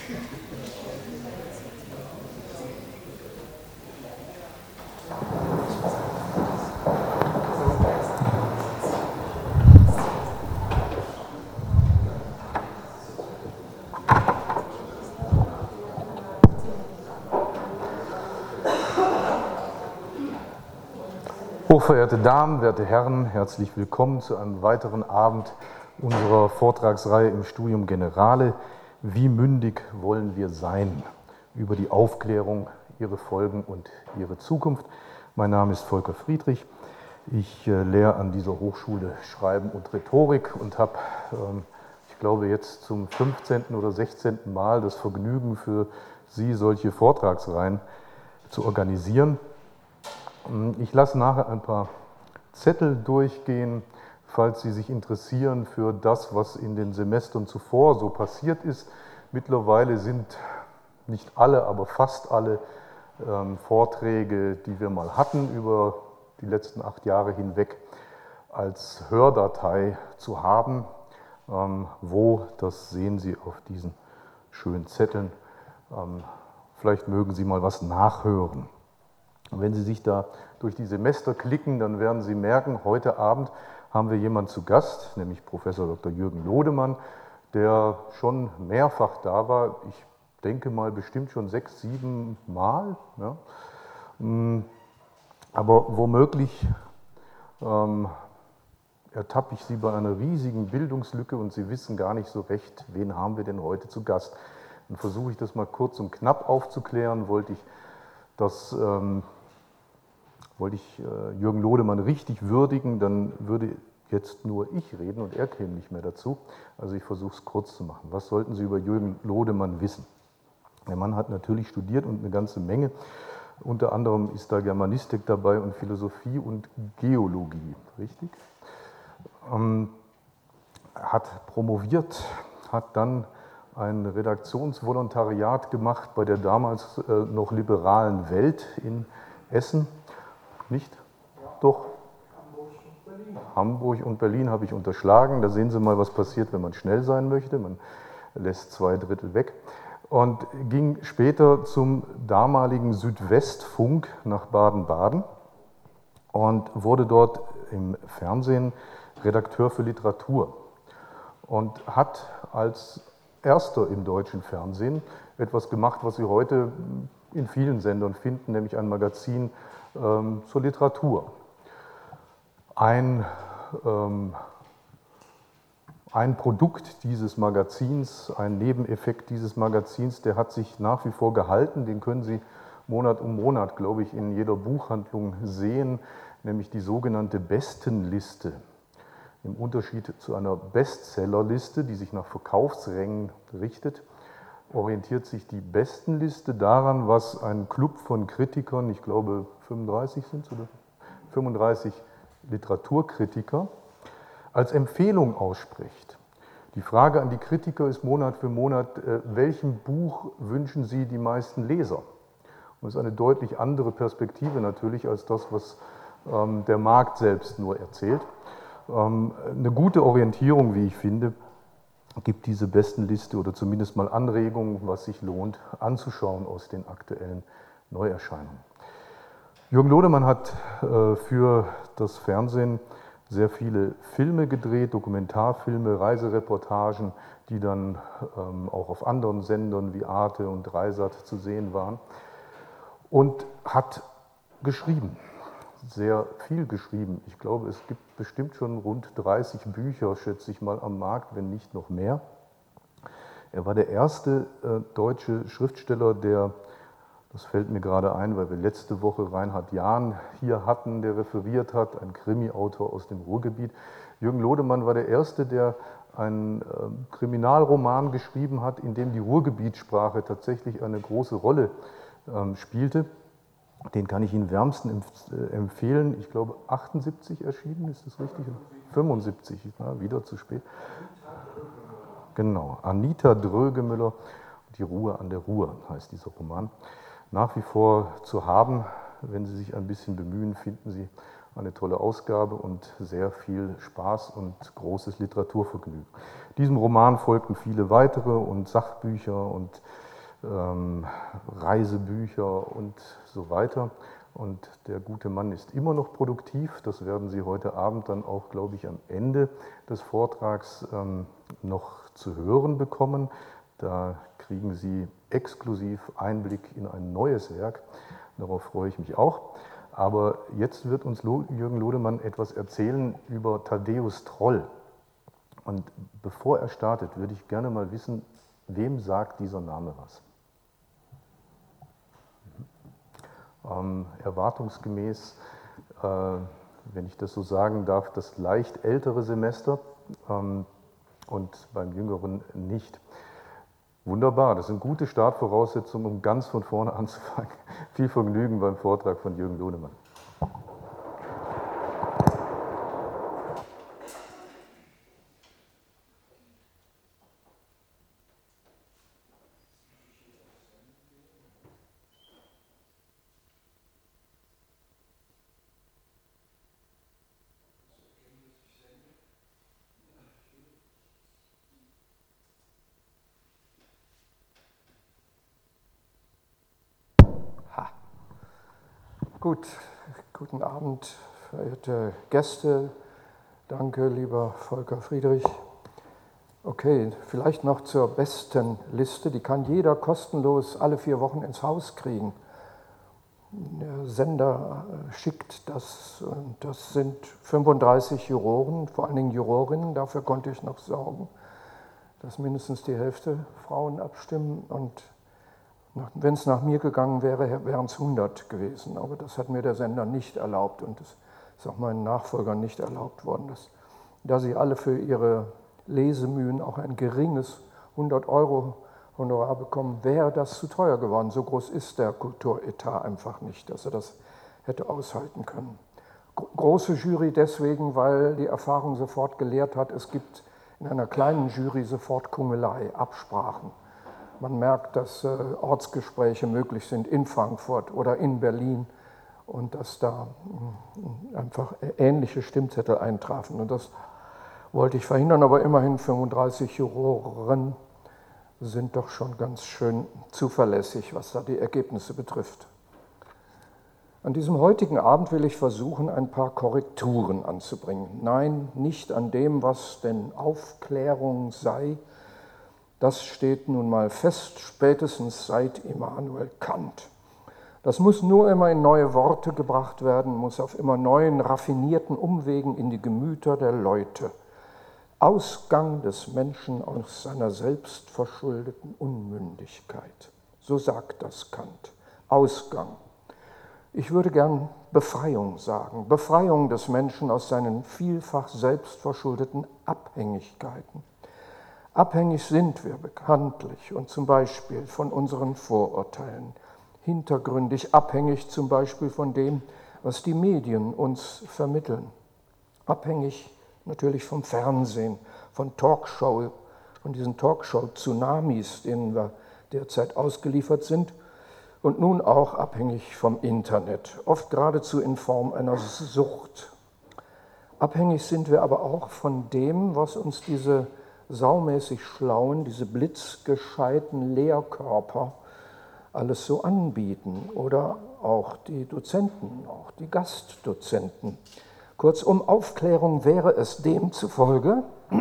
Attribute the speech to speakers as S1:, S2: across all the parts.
S1: Hochverehrte Damen, werte Herren, herzlich willkommen zu einem weiteren Abend unserer Vortragsreihe im Studium Generale. Wie mündig wollen wir sein? Über die Aufklärung, ihre Folgen und ihre Zukunft. Mein Name ist Volker Friedrich. Ich lehre an dieser Hochschule Schreiben und Rhetorik und habe, ich glaube, jetzt zum 15. oder 16. Mal das Vergnügen, für Sie solche Vortragsreihen zu organisieren. Ich lasse nachher ein paar Zettel durchgehen, falls Sie sich interessieren für das, was in den Semestern zuvor so passiert ist. Mittlerweile sind nicht alle, aber fast alle Vorträge, die wir mal hatten über die letzten 8 Jahre hinweg, als Hördatei zu haben. Wo, das sehen Sie auf diesen schönen Zetteln. Vielleicht mögen Sie mal was nachhören. Wenn Sie sich da durch die Semester klicken, dann werden Sie merken, heute Abend haben wir jemanden zu Gast, nämlich Professor Dr. Jürgen Lodemann, der schon mehrfach da war. Ich denke mal bestimmt schon 6, 7 Mal. Ja. Aber womöglich ertappe ich Sie bei einer riesigen Bildungslücke und Sie wissen gar nicht so recht, wen haben wir denn heute zu Gast. Dann versuche ich das mal kurz und knapp aufzuklären. Wollte ich Jürgen Lodemann richtig würdigen, dann würde jetzt nur ich reden und er käme nicht mehr dazu. Also ich versuche es kurz zu machen. Was sollten Sie über Jürgen Lodemann wissen? Der Mann hat natürlich studiert und eine ganze Menge. Unter anderem ist da Germanistik dabei und Philosophie und Geologie, richtig? Hat promoviert, hat dann ein Redaktionsvolontariat gemacht bei der damals noch liberalen Welt in Essen. Nicht? Doch. Hamburg und Berlin habe ich unterschlagen. Da sehen Sie mal, was passiert, wenn man schnell sein möchte. Man lässt 2/3 weg. Und ging später zum damaligen Südwestfunk nach Baden-Baden und wurde dort im Fernsehen Redakteur für Literatur. Und hat als erster im deutschen Fernsehen etwas gemacht, was Sie heute in vielen Sendern finden, nämlich ein Magazin zur Literatur. Ein Produkt dieses Magazins, ein Nebeneffekt dieses Magazins, der hat sich nach wie vor gehalten, den können Sie Monat um Monat, glaube ich, in jeder Buchhandlung sehen, nämlich die sogenannte Bestenliste. Im Unterschied zu einer Bestsellerliste, die sich nach Verkaufsrängen richtet, orientiert sich die Bestenliste daran, was ein Club von Kritikern, ich glaube 35 sind es oder 35 Literaturkritiker, als Empfehlung ausspricht. Die Frage an die Kritiker ist Monat für Monat, welchem Buch wünschen Sie die meisten Leser? Und das ist eine deutlich andere Perspektive natürlich als das, was der Markt selbst nur erzählt. Eine gute Orientierung, wie ich finde, gibt diese Bestenliste oder zumindest mal Anregungen, was sich lohnt anzuschauen aus den aktuellen Neuerscheinungen. Jürgen Lodemann hat für das Fernsehen sehr viele Filme gedreht, Dokumentarfilme, Reisereportagen, die dann auch auf anderen Sendern wie Arte und Dreisat zu sehen waren, und hat geschrieben. Sehr viel geschrieben. Ich glaube, es gibt bestimmt schon rund 30 Bücher, schätze ich mal, am Markt, wenn nicht noch mehr. Er war der erste deutsche Schriftsteller, der, das fällt mir gerade ein, weil wir letzte Woche Reinhard Jahn hier hatten, der referiert hat, ein Krimi-Autor aus dem Ruhrgebiet. Jürgen Lodemann war der erste, der einen Kriminalroman geschrieben hat, in dem die Ruhrgebietssprache tatsächlich eine große Rolle spielte. Den kann ich Ihnen wärmsten empfehlen. Ich glaube, 78 erschienen, ist das richtig? 75, ja, wieder zu spät. Genau, Anita Drögemüller, Die Ruhe an der Ruhr heißt dieser Roman. Nach wie vor zu haben, wenn Sie sich ein bisschen bemühen, finden Sie eine tolle Ausgabe und sehr viel Spaß und großes Literaturvergnügen. Diesem Roman folgten viele weitere und Sachbücher und Reisebücher und so weiter. Und der gute Mann ist immer noch produktiv. Das werden Sie heute Abend dann auch, glaube ich, am Ende des Vortrags noch zu hören bekommen. Da kriegen Sie exklusiv Einblick in ein neues Werk. Darauf freue ich mich auch. Aber jetzt wird uns Jürgen Lodemann etwas erzählen über Thaddäus Troll. Und bevor er startet, würde ich gerne mal wissen, wem sagt dieser Name was? Erwartungsgemäß, wenn ich das so sagen darf, das leicht ältere Semester und beim jüngeren nicht. Wunderbar, das sind gute Startvoraussetzungen, um ganz von vorne anzufangen. Viel Vergnügen beim Vortrag von Jürgen Lodemann.
S2: Guten Abend, verehrte Gäste. Danke, lieber Volker Friedrich. Okay, vielleicht noch zur besten Liste. Die kann jeder kostenlos alle 4 Wochen ins Haus kriegen. Der Sender schickt das. Das sind 35 Juroren, vor allen Dingen Jurorinnen. Dafür konnte ich noch sorgen, dass mindestens die Hälfte Frauen abstimmen. Und wenn es nach mir gegangen wäre, wären es 100 gewesen. Aber das hat mir der Sender nicht erlaubt und es ist auch meinen Nachfolgern nicht erlaubt worden. Da sie alle für ihre Lesemühen auch ein geringes 100 € Honorar bekommen, wäre das zu teuer geworden. So groß ist der Kulturetat einfach nicht, dass er das hätte aushalten können. Große Jury deswegen, weil die Erfahrung sofort gelehrt hat, es gibt in einer kleinen Jury sofort Kungelei, Absprachen. Man merkt, dass Ortsgespräche möglich sind in Frankfurt oder in Berlin und dass da einfach ähnliche Stimmzettel eintrafen. Und das wollte ich verhindern, aber immerhin 35 Juroren sind doch schon ganz schön zuverlässig, was da die Ergebnisse betrifft. An diesem heutigen Abend will ich versuchen, ein paar Korrekturen anzubringen. Nein, nicht an dem, was denn Aufklärung sei. Das steht nun mal fest, spätestens seit Immanuel Kant. Das muss nur immer in neue Worte gebracht werden, muss auf immer neuen, raffinierten Umwegen in die Gemüter der Leute. Ausgang des Menschen aus seiner selbstverschuldeten Unmündigkeit. So sagt das Kant. Ausgang. Ich würde gern Befreiung sagen. Befreiung des Menschen aus seinen vielfach selbstverschuldeten Abhängigkeiten. Abhängig sind wir bekanntlich und zum Beispiel von unseren Vorurteilen. Hintergründig abhängig zum Beispiel von dem, was die Medien uns vermitteln. Abhängig natürlich vom Fernsehen, von diesen Talkshow-Tsunamis, denen wir derzeit ausgeliefert sind. Und nun auch abhängig vom Internet, oft geradezu in Form einer Sucht. Abhängig sind wir aber auch von dem, was uns diese saumäßig schlauen, diese blitzgescheiten Lehrkörper alles so anbieten oder auch die Dozenten, auch die Gastdozenten. Kurzum, Aufklärung wäre es demzufolge,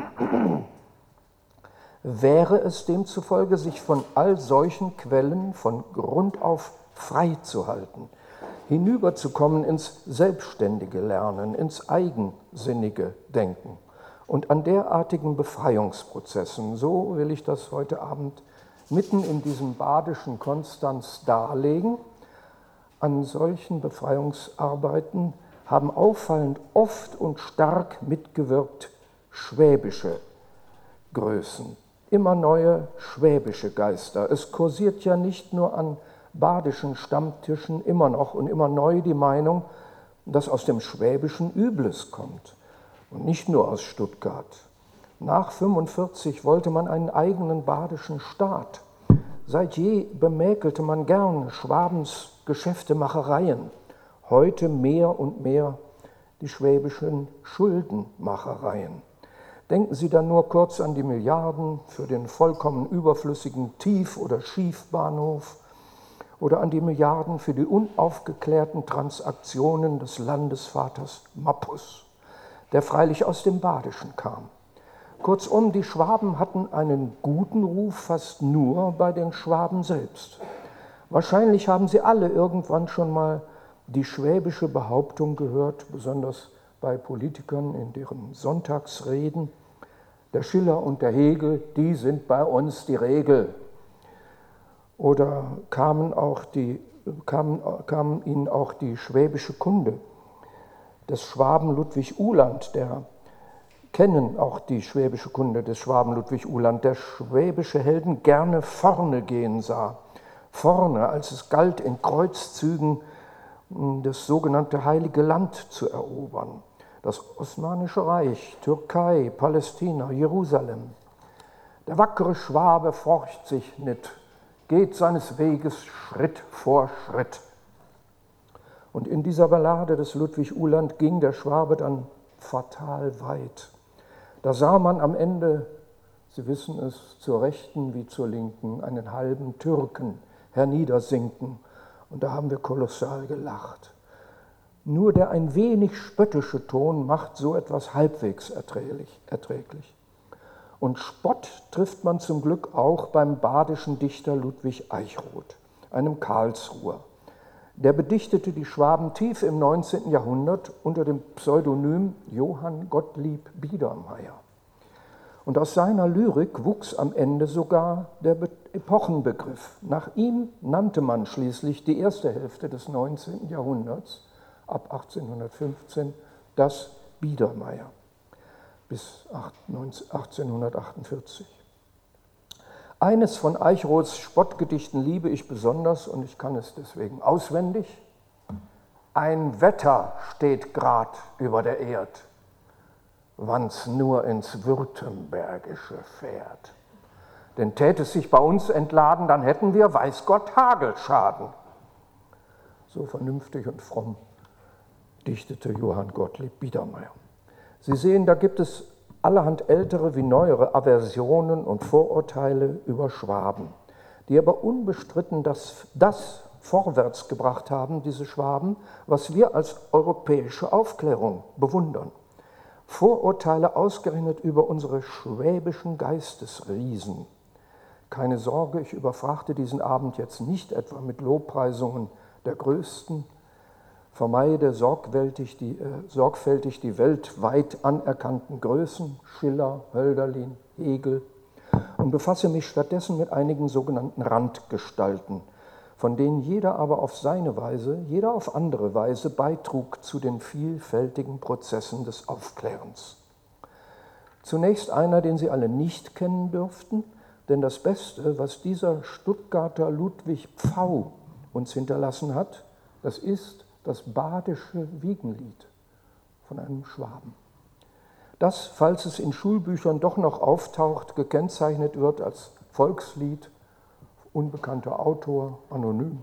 S2: sich von all solchen Quellen von Grund auf frei zu halten, hinüberzukommen ins selbstständige Lernen, ins eigensinnige Denken. Und an derartigen Befreiungsprozessen, so will ich das heute Abend mitten in diesem badischen Konstanz darlegen, an solchen Befreiungsarbeiten haben auffallend oft und stark mitgewirkt schwäbische Größen, immer neue schwäbische Geister. Es kursiert ja nicht nur an badischen Stammtischen immer noch und immer neu die Meinung, dass aus dem Schwäbischen Übles kommt und nicht nur aus Stuttgart. Nach 45 wollte man einen eigenen badischen Staat. Seit je bemäkelte man gern Schwabens Geschäftemachereien. Heute mehr und mehr die schwäbischen Schuldenmachereien. Denken Sie dann nur kurz an die Milliarden für den vollkommen überflüssigen Tief- oder Schiefbahnhof oder an die Milliarden für die unaufgeklärten Transaktionen des Landesvaters Mappus, der freilich aus dem Badischen kam. Kurzum, die Schwaben hatten einen guten Ruf fast nur bei den Schwaben selbst. Wahrscheinlich haben Sie alle irgendwann schon mal die schwäbische Behauptung gehört, besonders bei Politikern in deren Sonntagsreden: Der Schiller und der Hegel, die sind bei uns die Regel. Oder kam Ihnen auch die schwäbische Kunde des Schwaben Ludwig Uhland, kennen auch die schwäbische Kunde des Schwaben Ludwig Uhland, der schwäbische Helden gerne vorne gehen sah. Vorne, als es galt, in Kreuzzügen das sogenannte Heilige Land zu erobern. Das Osmanische Reich, Türkei, Palästina, Jerusalem. Der wackere Schwabe forcht sich nicht, geht seines Weges Schritt vor Schritt. Und in dieser Ballade des Ludwig Uhland ging der Schwabe dann fatal weit. Da sah man am Ende, Sie wissen es, zur Rechten wie zur Linken, einen halben Türken herniedersinken. Und da haben wir kolossal gelacht. Nur der ein wenig spöttische Ton macht so etwas halbwegs erträglich. Und Spott trifft man zum Glück auch beim badischen Dichter Ludwig Eichroth, einem Karlsruher. Der bedichtete die Schwaben tief im 19. Jahrhundert unter dem Pseudonym Johann Gottlieb Biedermeier. Und aus seiner Lyrik wuchs am Ende sogar der Epochenbegriff. Nach ihm nannte man schließlich die erste Hälfte des 19. Jahrhunderts, ab 1815, das Biedermeier bis 1848. Eines von Eichroths Spottgedichten liebe ich besonders und ich kann es deswegen auswendig. Ein Wetter steht grad über der Erd, wann's nur ins Württembergische fährt. Denn täte es sich bei uns entladen, dann hätten wir, weiß Gott, Hagelschaden. So vernünftig und fromm dichtete Johann Gottlieb Biedermeier. Sie sehen, da gibt es allerhand ältere wie neuere Aversionen und Vorurteile über Schwaben, die aber unbestritten das vorwärts gebracht haben, diese Schwaben, was wir als europäische Aufklärung bewundern. Vorurteile ausgerechnet über unsere schwäbischen Geistesriesen. Keine Sorge, ich überfrachte diesen Abend jetzt nicht etwa mit Lobpreisungen der Größten, vermeide sorgfältig die weltweit anerkannten Größen, Schiller, Hölderlin, Hegel, und befasse mich stattdessen mit einigen sogenannten Randgestalten, von denen jeder aber auf seine Weise, jeder auf andere Weise beitrug zu den vielfältigen Prozessen des Aufklärens. Zunächst einer, den Sie alle nicht kennen dürften, denn das Beste, was dieser Stuttgarter Ludwig Pfau uns hinterlassen hat, das ist das badische Wiegenlied von einem Schwaben. Das, falls es in Schulbüchern doch noch auftaucht, gekennzeichnet wird als Volkslied, unbekannter Autor, anonym.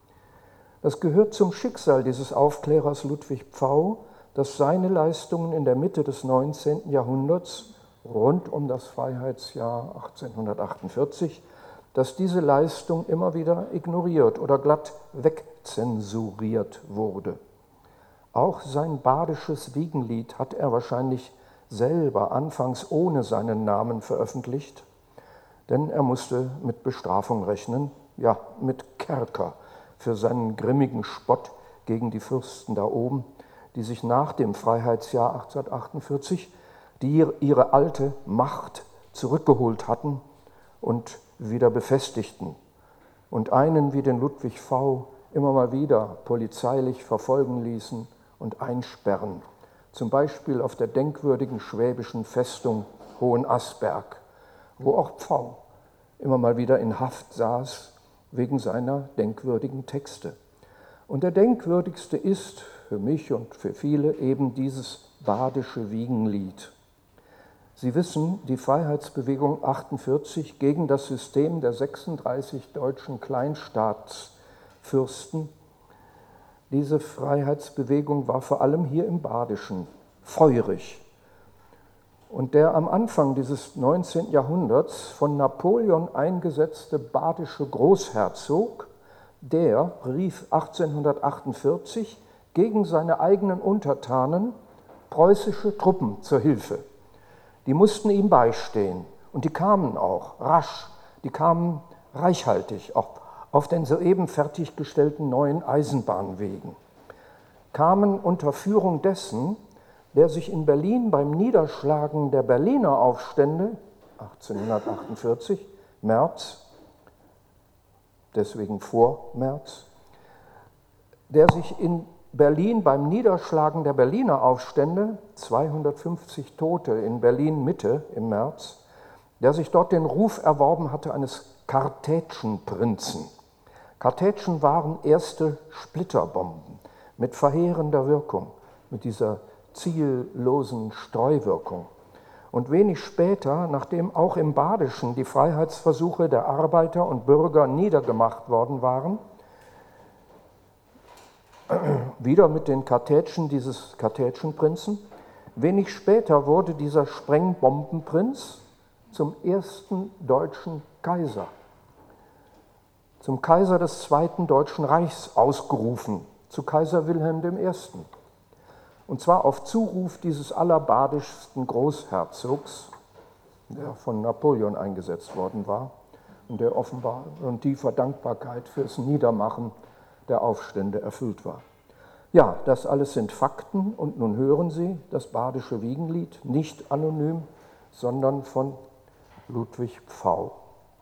S2: Das gehört zum Schicksal dieses Aufklärers Ludwig Pfau, dass seine Leistungen in der Mitte des 19. Jahrhunderts, rund um das Freiheitsjahr 1848, dass diese Leistung immer wieder ignoriert oder glatt wegzensuriert wurde. Auch sein badisches Wiegenlied hat er wahrscheinlich selber anfangs ohne seinen Namen veröffentlicht, denn er musste mit Bestrafung rechnen, ja, mit Kerker für seinen grimmigen Spott gegen die Fürsten da oben, die sich nach dem Freiheitsjahr 1848 ihre alte Macht zurückgeholt hatten und wieder befestigten und einen wie den Ludwig Pfau immer mal wieder polizeilich verfolgen ließen und einsperren, zum Beispiel auf der denkwürdigen schwäbischen Festung Hohenasperg, wo auch Pfau immer mal wieder in Haft saß wegen seiner denkwürdigen Texte. Und der denkwürdigste ist für mich und für viele eben dieses badische Wiegenlied. Sie wissen, die Freiheitsbewegung 48 gegen das System der 36 deutschen Kleinstaatsfürsten, Diese Freiheitsbewegung war vor allem hier im Badischen feurig. Und der am Anfang dieses 19. Jahrhunderts von Napoleon eingesetzte badische Großherzog, der rief 1848 gegen seine eigenen Untertanen preußische Truppen zur Hilfe. Die mussten ihm beistehen und die kamen auch rasch, die kamen reichhaltig auf den soeben fertiggestellten neuen Eisenbahnwegen, kamen unter Führung dessen, der sich in Berlin beim Niederschlagen der Berliner Aufstände 1848, März, deswegen vor März, der sich in Berlin beim Niederschlagen der Berliner Aufstände, 250 Tote in Berlin-Mitte im März, der sich dort den Ruf erworben hatte eines Kartätschenprinzen. Kartätschen waren erste Splitterbomben mit verheerender Wirkung, mit dieser ziellosen Streuwirkung. Und wenig später, nachdem auch im Badischen die Freiheitsversuche der Arbeiter und Bürger niedergemacht worden waren, wieder mit den Kartätschen dieses Kartätschenprinzen, wenig später wurde dieser Sprengbombenprinz zum ersten deutschen Kaiser, zum Kaiser des Zweiten Deutschen Reichs ausgerufen, zu Kaiser Wilhelm I. Und zwar auf Zuruf dieses allerbadischsten Großherzogs, der von Napoleon eingesetzt worden war und der offenbar in tiefer Dankbarkeit fürs Niedermachen der Aufstände erfüllt war. Ja, das alles sind Fakten und nun hören Sie das badische Wiegenlied, nicht anonym, sondern von Ludwig Pfau.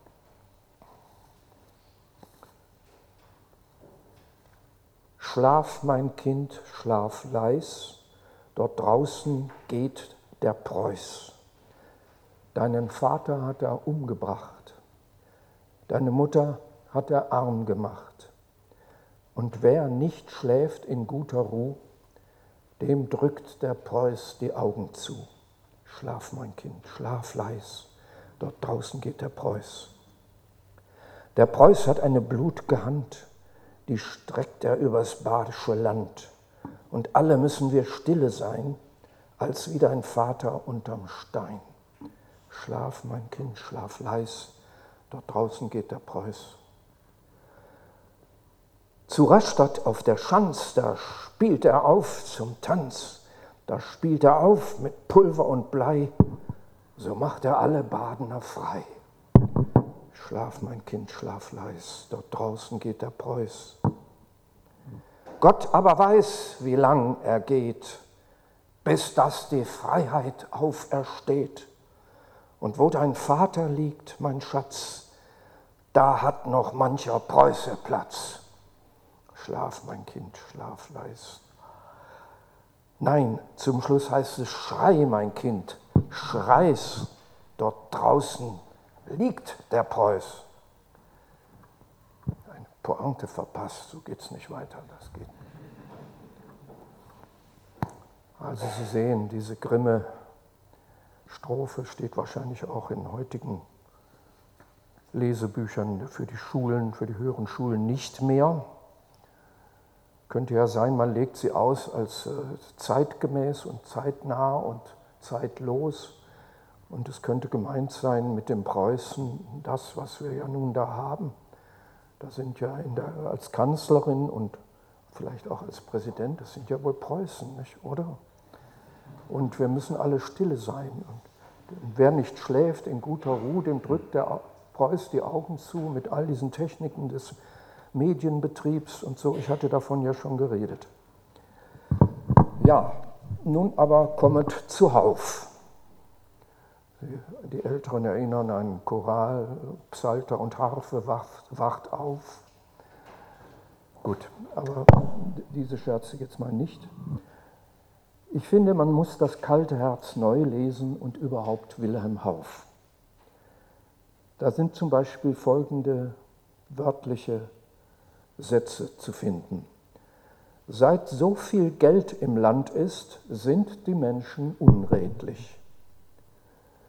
S2: Schlaf, mein Kind, schlaf leis, dort draußen geht der Preuß. Deinen Vater hat er umgebracht, deine Mutter hat er arm gemacht. Und wer nicht schläft in guter Ruh, dem drückt der Preuß die Augen zu. Schlaf, mein Kind, schlaf leis, dort draußen geht der Preuß. Der Preuß hat eine blutge Hand, die streckt er übers badische Land. Und alle müssen wir stille sein, als wie dein Vater unterm Stein. Schlaf, mein Kind, schlaf leis, dort draußen geht der Preuß. Zu Rastatt auf der Schanz, da spielt er auf zum Tanz, da spielt er auf mit Pulver und Blei, so macht er alle Badener frei. Schlaf, mein Kind, schlaf leis, dort draußen geht der Preuß. Gott aber weiß, wie lang er geht, bis dass die Freiheit aufersteht. Und wo dein Vater liegt, mein Schatz, da hat noch mancher Preuße Platz. Schlaf, mein Kind, schlaf leis. Nein, zum Schluss heißt es, schrei, mein Kind, schreis, dort draußen liegt der Preuß. Eine Pointe verpasst, so geht's nicht weiter, das geht. Also Sie sehen, diese grimme Strophe steht wahrscheinlich auch in heutigen Lesebüchern für die Schulen, für die höheren Schulen nicht mehr. Könnte ja sein, man legt sie aus als zeitgemäß und zeitnah und zeitlos. Und es könnte gemeint sein mit dem Preußen, das, was wir ja nun da haben. Da sind ja als Kanzlerin und vielleicht auch als Präsident, das sind ja wohl Preußen, nicht, oder? Und wir müssen alle stille sein. Und wer nicht schläft in guter Ruhe, dem drückt der Preuß die Augen zu mit all diesen Techniken des Medienbetriebs und so. Ich hatte davon ja schon geredet. Ja, nun aber kommet zuhauf. Die Älteren erinnern an Choral, Psalter und Harfe, wacht auf. Gut, aber diese Scherze jetzt mal nicht. Ich finde, man muss das kalte Herz neu lesen und überhaupt Wilhelm Hauff. Da sind zum Beispiel folgende wörtliche Sätze zu finden. Seit so viel Geld im Land ist, sind die Menschen unredlich.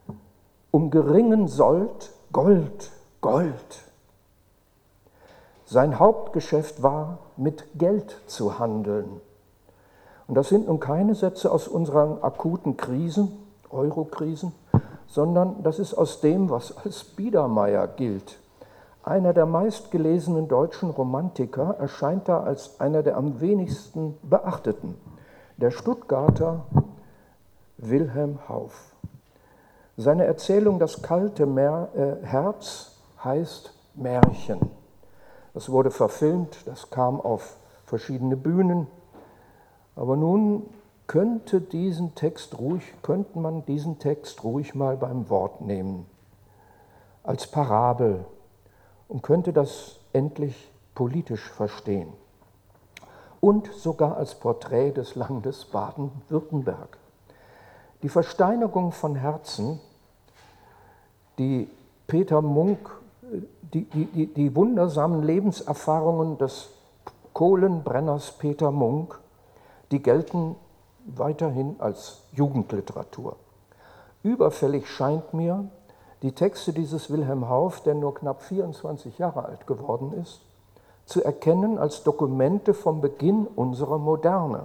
S2: Um geringen Sold Gold, Gold. Sein Hauptgeschäft war, mit Geld zu handeln. Und das sind nun keine Sätze aus unseren akuten Krisen, Euro-Krisen, sondern das ist aus dem, was als Biedermeier gilt. Einer der meistgelesenen deutschen Romantiker erscheint da als einer der am wenigsten beachteten, der Stuttgarter Wilhelm Hauff. Seine Erzählung Das kalte Herz heißt Märchen. Das wurde verfilmt, das kam auf verschiedene Bühnen. Aber nun könnte man diesen Text ruhig mal beim Wort nehmen, als Parabel, und könnte das endlich politisch verstehen. Und sogar als Porträt des Landes Baden-Württemberg. Die Versteinerung von Herzen, die Peter Munk, die wundersamen Lebenserfahrungen des Kohlenbrenners Peter Munk, die gelten weiterhin als Jugendliteratur. Überfällig scheint mir, die Texte dieses Wilhelm Hauff, der nur knapp 24 Jahre alt geworden ist, zu erkennen als Dokumente vom Beginn unserer Moderne.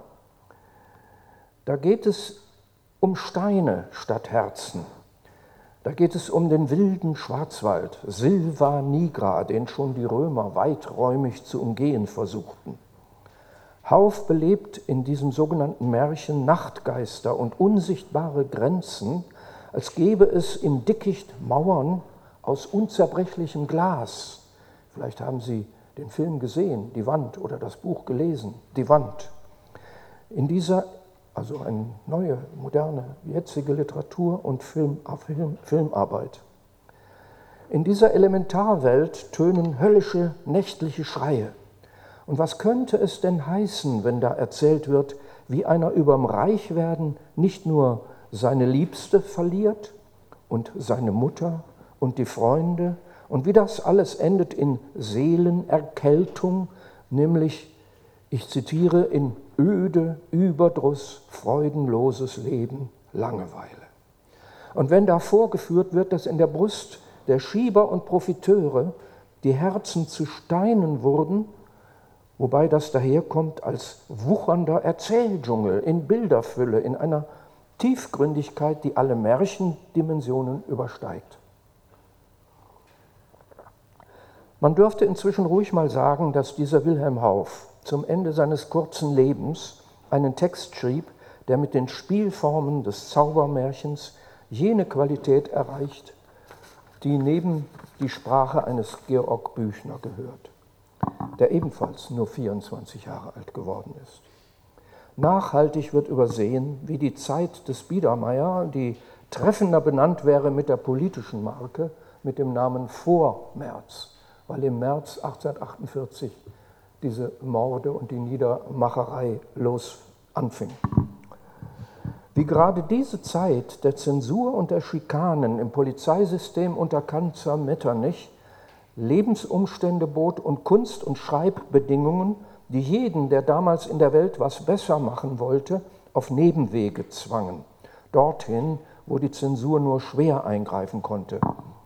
S2: Da geht es um Steine statt Herzen. Da geht es um den wilden Schwarzwald, Silva nigra, den schon die Römer weiträumig zu umgehen versuchten. Hauff belebt in diesem sogenannten Märchen Nachtgeister und unsichtbare Grenzen, als gäbe es im Dickicht Mauern aus unzerbrechlichem Glas. Vielleicht haben Sie den Film gesehen, Die Wand, oder das Buch gelesen, Die Wand. In dieser, also eine neue, moderne, jetzige Literatur- und Filmarbeit. In dieser Elementarwelt tönen höllische, nächtliche Schreie. Und was könnte es denn heißen, wenn da erzählt wird, wie einer überm Reichwerden nicht nur seine Liebste verliert und seine Mutter und die Freunde und wie das alles endet in Seelenerkältung, nämlich, ich zitiere, in öde Überdruss, freudenloses Leben, Langeweile. Und wenn da vorgeführt wird, dass in der Brust der Schieber und Profiteure die Herzen zu Steinen wurden, wobei das daherkommt als wuchernder Erzähldschungel in Bilderfülle, in einer Tiefgründigkeit, die alle Märchendimensionen übersteigt. Man dürfte inzwischen ruhig mal sagen, dass dieser Wilhelm Hauff zum Ende seines kurzen Lebens einen Text schrieb, der mit den Spielformen des Zaubermärchens jene Qualität erreicht, die neben die Sprache eines Georg Büchner gehört, der ebenfalls nur 24 Jahre alt geworden ist. Nachhaltig wird übersehen, wie die Zeit des Biedermeier, die treffender benannt wäre mit der politischen Marke, mit dem Namen Vormärz, weil im März 1848 diese Morde und die Niedermacherei anfing. Wie gerade diese Zeit der Zensur und der Schikanen im Polizeisystem unter Kanzler Metternich Lebensumstände bot und Kunst- und Schreibbedingungen, die jeden, der damals in der Welt was besser machen wollte, auf Nebenwege zwangen, dorthin, wo die Zensur nur schwer eingreifen konnte,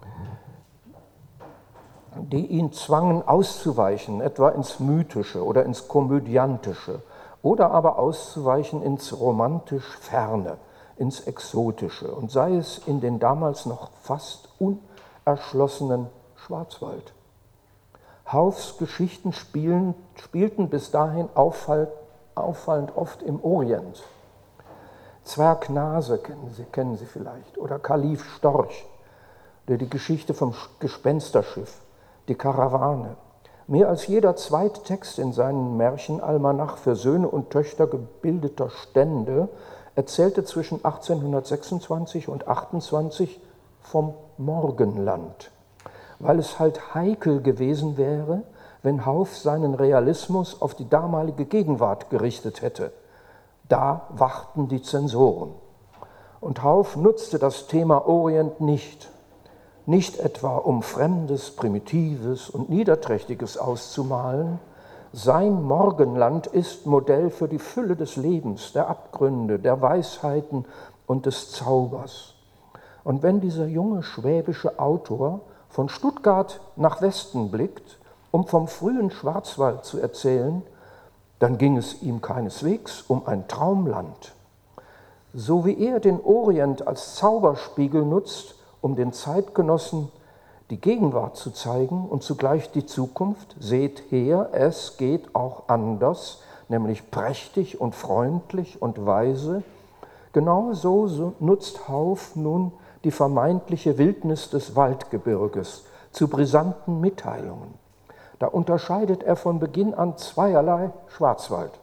S2: die ihn zwangen auszuweichen, etwa ins Mythische oder ins Komödiantische, oder aber auszuweichen ins romantisch Ferne, ins Exotische, und sei es in den damals noch fast unerschlossenen Schwarzwald. Hauffs Geschichten spielten bis dahin auffallend oft im Orient. Zwerg Nase kennen Sie vielleicht, oder Kalif Storch, oder die Geschichte vom Gespensterschiff, die Karawane. Mehr als jeder zweite Text in seinem Märchenalmanach für Söhne und Töchter gebildeter Stände erzählte zwischen 1826 und 1828 vom Morgenland, weil es halt heikel gewesen wäre, wenn Hauff seinen Realismus auf die damalige Gegenwart gerichtet hätte. Da wachten die Zensoren. Und Hauff nutzte das Thema Orient nicht etwa um Fremdes, Primitives und Niederträchtiges auszumalen. Sein Morgenland ist Modell für die Fülle des Lebens, der Abgründe, der Weisheiten und des Zaubers. Und wenn dieser junge schwäbische Autor von Stuttgart nach Westen blickt Um vom frühen Schwarzwald zu erzählen, dann ging es ihm keineswegs um ein Traumland. So wie er den Orient als Zauberspiegel nutzt, um den Zeitgenossen die Gegenwart zu zeigen und zugleich die Zukunft, seht her, es geht auch anders, nämlich prächtig und freundlich und weise. Genauso nutzt Hauff nun die vermeintliche Wildnis des Waldgebirges zu brisanten Mitteilungen. Da unterscheidet er von Beginn an zweierlei Schwarzwald.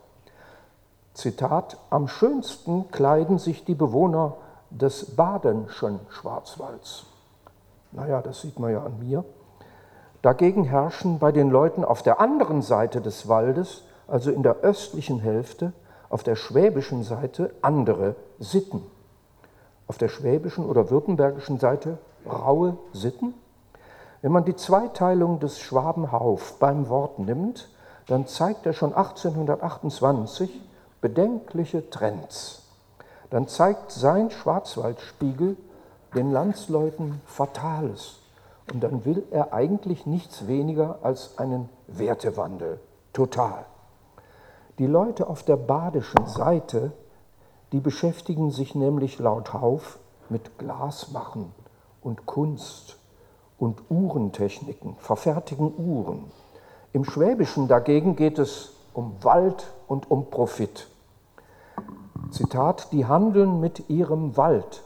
S2: Zitat: Am schönsten kleiden sich die Bewohner des Badenschen Schwarzwalds. Naja, das sieht man ja an mir. Dagegen herrschen bei den Leuten auf der anderen Seite des Waldes, also in der östlichen Hälfte, auf der schwäbischen Seite andere Sitten. Auf der schwäbischen oder württembergischen Seite raue Sitten. Wenn man die Zweiteilung des Schwaben Hauff beim Wort nimmt, dann zeigt er schon 1828 bedenkliche Trends. Dann zeigt sein Schwarzwaldspiegel den Landsleuten Fatales. Und dann will er eigentlich nichts weniger als einen Wertewandel. Total. Die Leute auf der badischen Seite, die beschäftigen sich nämlich laut Hauff mit Glasmachen und Kunst und Uhrentechniken, verfertigen Uhren. Im Schwäbischen dagegen geht es um Wald und um Profit. Zitat: Die handeln mit ihrem Wald.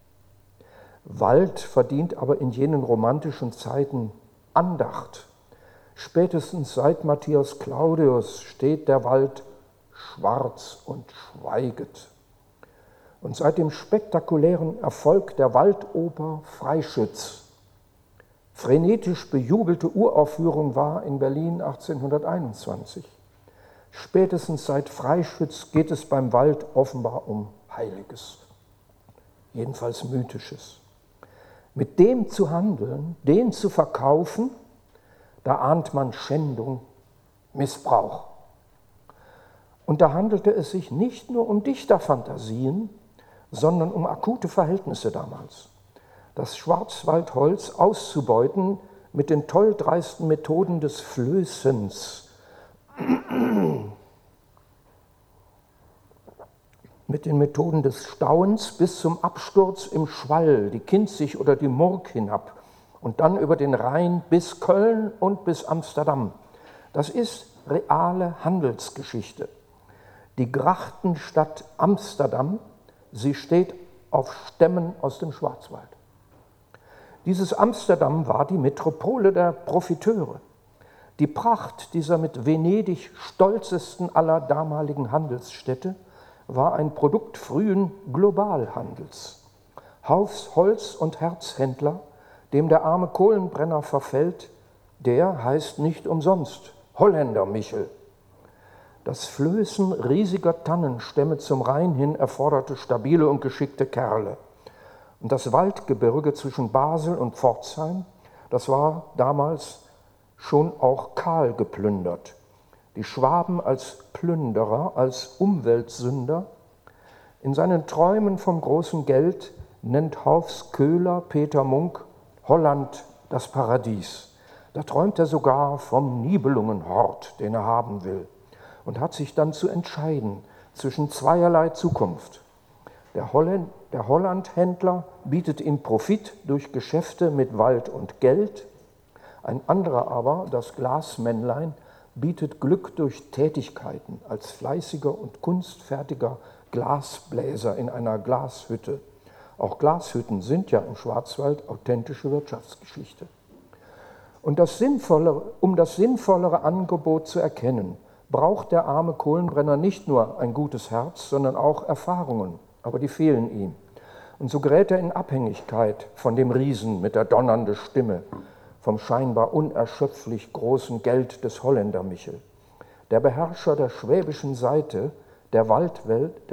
S2: Wald verdient aber in jenen romantischen Zeiten Andacht. Spätestens seit Matthias Claudius steht der Wald schwarz und schweiget. Und seit dem spektakulären Erfolg der Waldoper Freischütz, frenetisch bejubelte Uraufführung war in Berlin 1821. Spätestens seit Freischütz geht es beim Wald offenbar um Heiliges, jedenfalls Mythisches. Mit dem zu handeln, den zu verkaufen, da ahnt man Schändung, Missbrauch. Und da handelte es sich nicht nur um Dichterfantasien, sondern um akute Verhältnisse damals. Das Schwarzwaldholz auszubeuten mit den tolldreisten Methoden des Flößens, mit den Methoden des Stauens bis zum Absturz im Schwall, die Kinzig oder die Murg hinab und dann über den Rhein bis Köln und bis Amsterdam. Das ist reale Handelsgeschichte. Die Grachtenstadt Amsterdam, sie steht auf Stämmen aus dem Schwarzwald. Dieses Amsterdam war die Metropole der Profiteure. Die Pracht dieser mit Venedig stolzesten aller damaligen Handelsstädte war ein Produkt frühen Globalhandels. Hauffs Holz- und Herzhändler, dem der arme Kohlenbrenner verfällt, der heißt nicht umsonst Holländer Michel. Das Flößen riesiger Tannenstämme zum Rhein hin erforderte stabile und geschickte Kerle. Und das Waldgebirge zwischen Basel und Pforzheim, das war damals schon auch kahl geplündert. Die Schwaben als Plünderer, als Umweltsünder. In seinen Träumen vom großen Geld nennt Hauffs Köhler Peter Munk Holland das Paradies. Da träumt er sogar vom Nibelungenhort, den er haben will, und hat sich dann zu entscheiden zwischen zweierlei Zukunft. Der Hollandhändler bietet ihm Profit durch Geschäfte mit Wald und Geld. Ein anderer aber, das Glasmännlein, bietet Glück durch Tätigkeiten als fleißiger und kunstfertiger Glasbläser in einer Glashütte. Auch Glashütten sind ja im Schwarzwald authentische Wirtschaftsgeschichte. Und um das sinnvollere Angebot zu erkennen, braucht der arme Kohlenbrenner nicht nur ein gutes Herz, sondern auch Erfahrungen, aber die fehlen ihm. Und so gerät er in Abhängigkeit von dem Riesen mit der donnernden Stimme, vom scheinbar unerschöpflich großen Geld des Holländer Michel. Der Beherrscher der schwäbischen Seite der Waldwelt,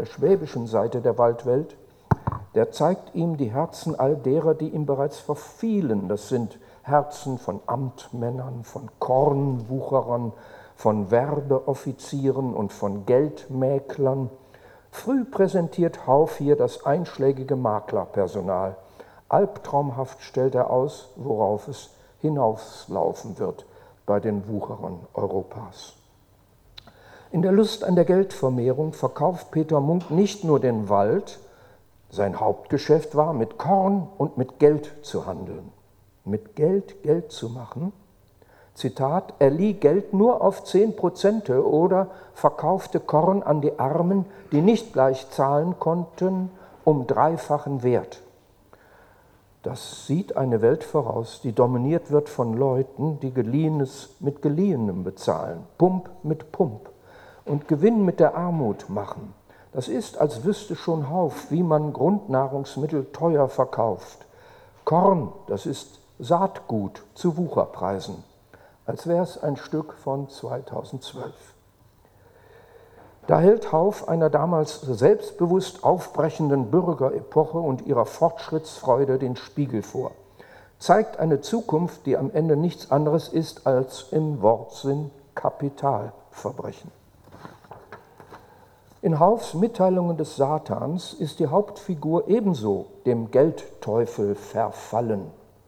S2: der zeigt ihm die Herzen all derer, die ihm bereits verfielen. Das sind Herzen von Amtmännern, von Kornwucherern, von Werbeoffizieren und von Geldmäklern. Früh präsentiert Hauff hier das einschlägige Maklerpersonal. Albtraumhaft stellt er aus, worauf es hinauslaufen wird. bei den Wucherern Europas. In der Lust an der Geldvermehrung verkauft Peter Munk nicht nur den Wald, sein Hauptgeschäft war, mit Korn und mit Geld zu handeln. Mit Geld Geld zu machen. Zitat, er lieh Geld nur auf 10% oder verkaufte Korn an die Armen, die nicht gleich zahlen konnten, um 3-fachen Wert. Das sieht eine Welt voraus, die dominiert wird von Leuten, die Geliehenes mit Geliehenem bezahlen, Pump mit Pump und Gewinn mit der Armut machen. Das ist, als wüsste schon Hauf, wie man Grundnahrungsmittel teuer verkauft. Korn, das ist Saatgut zu Wucherpreisen, als wäre es ein Stück von 2012. Da hält Hauf einer damals selbstbewusst aufbrechenden Bürgerepoche und ihrer Fortschrittsfreude den Spiegel vor, zeigt eine Zukunft, die am Ende nichts anderes ist als im Wortsinn Kapitalverbrechen. In Haufs Mitteilungen des Satans ist die Hauptfigur ebenso dem Geldteufel verfallen,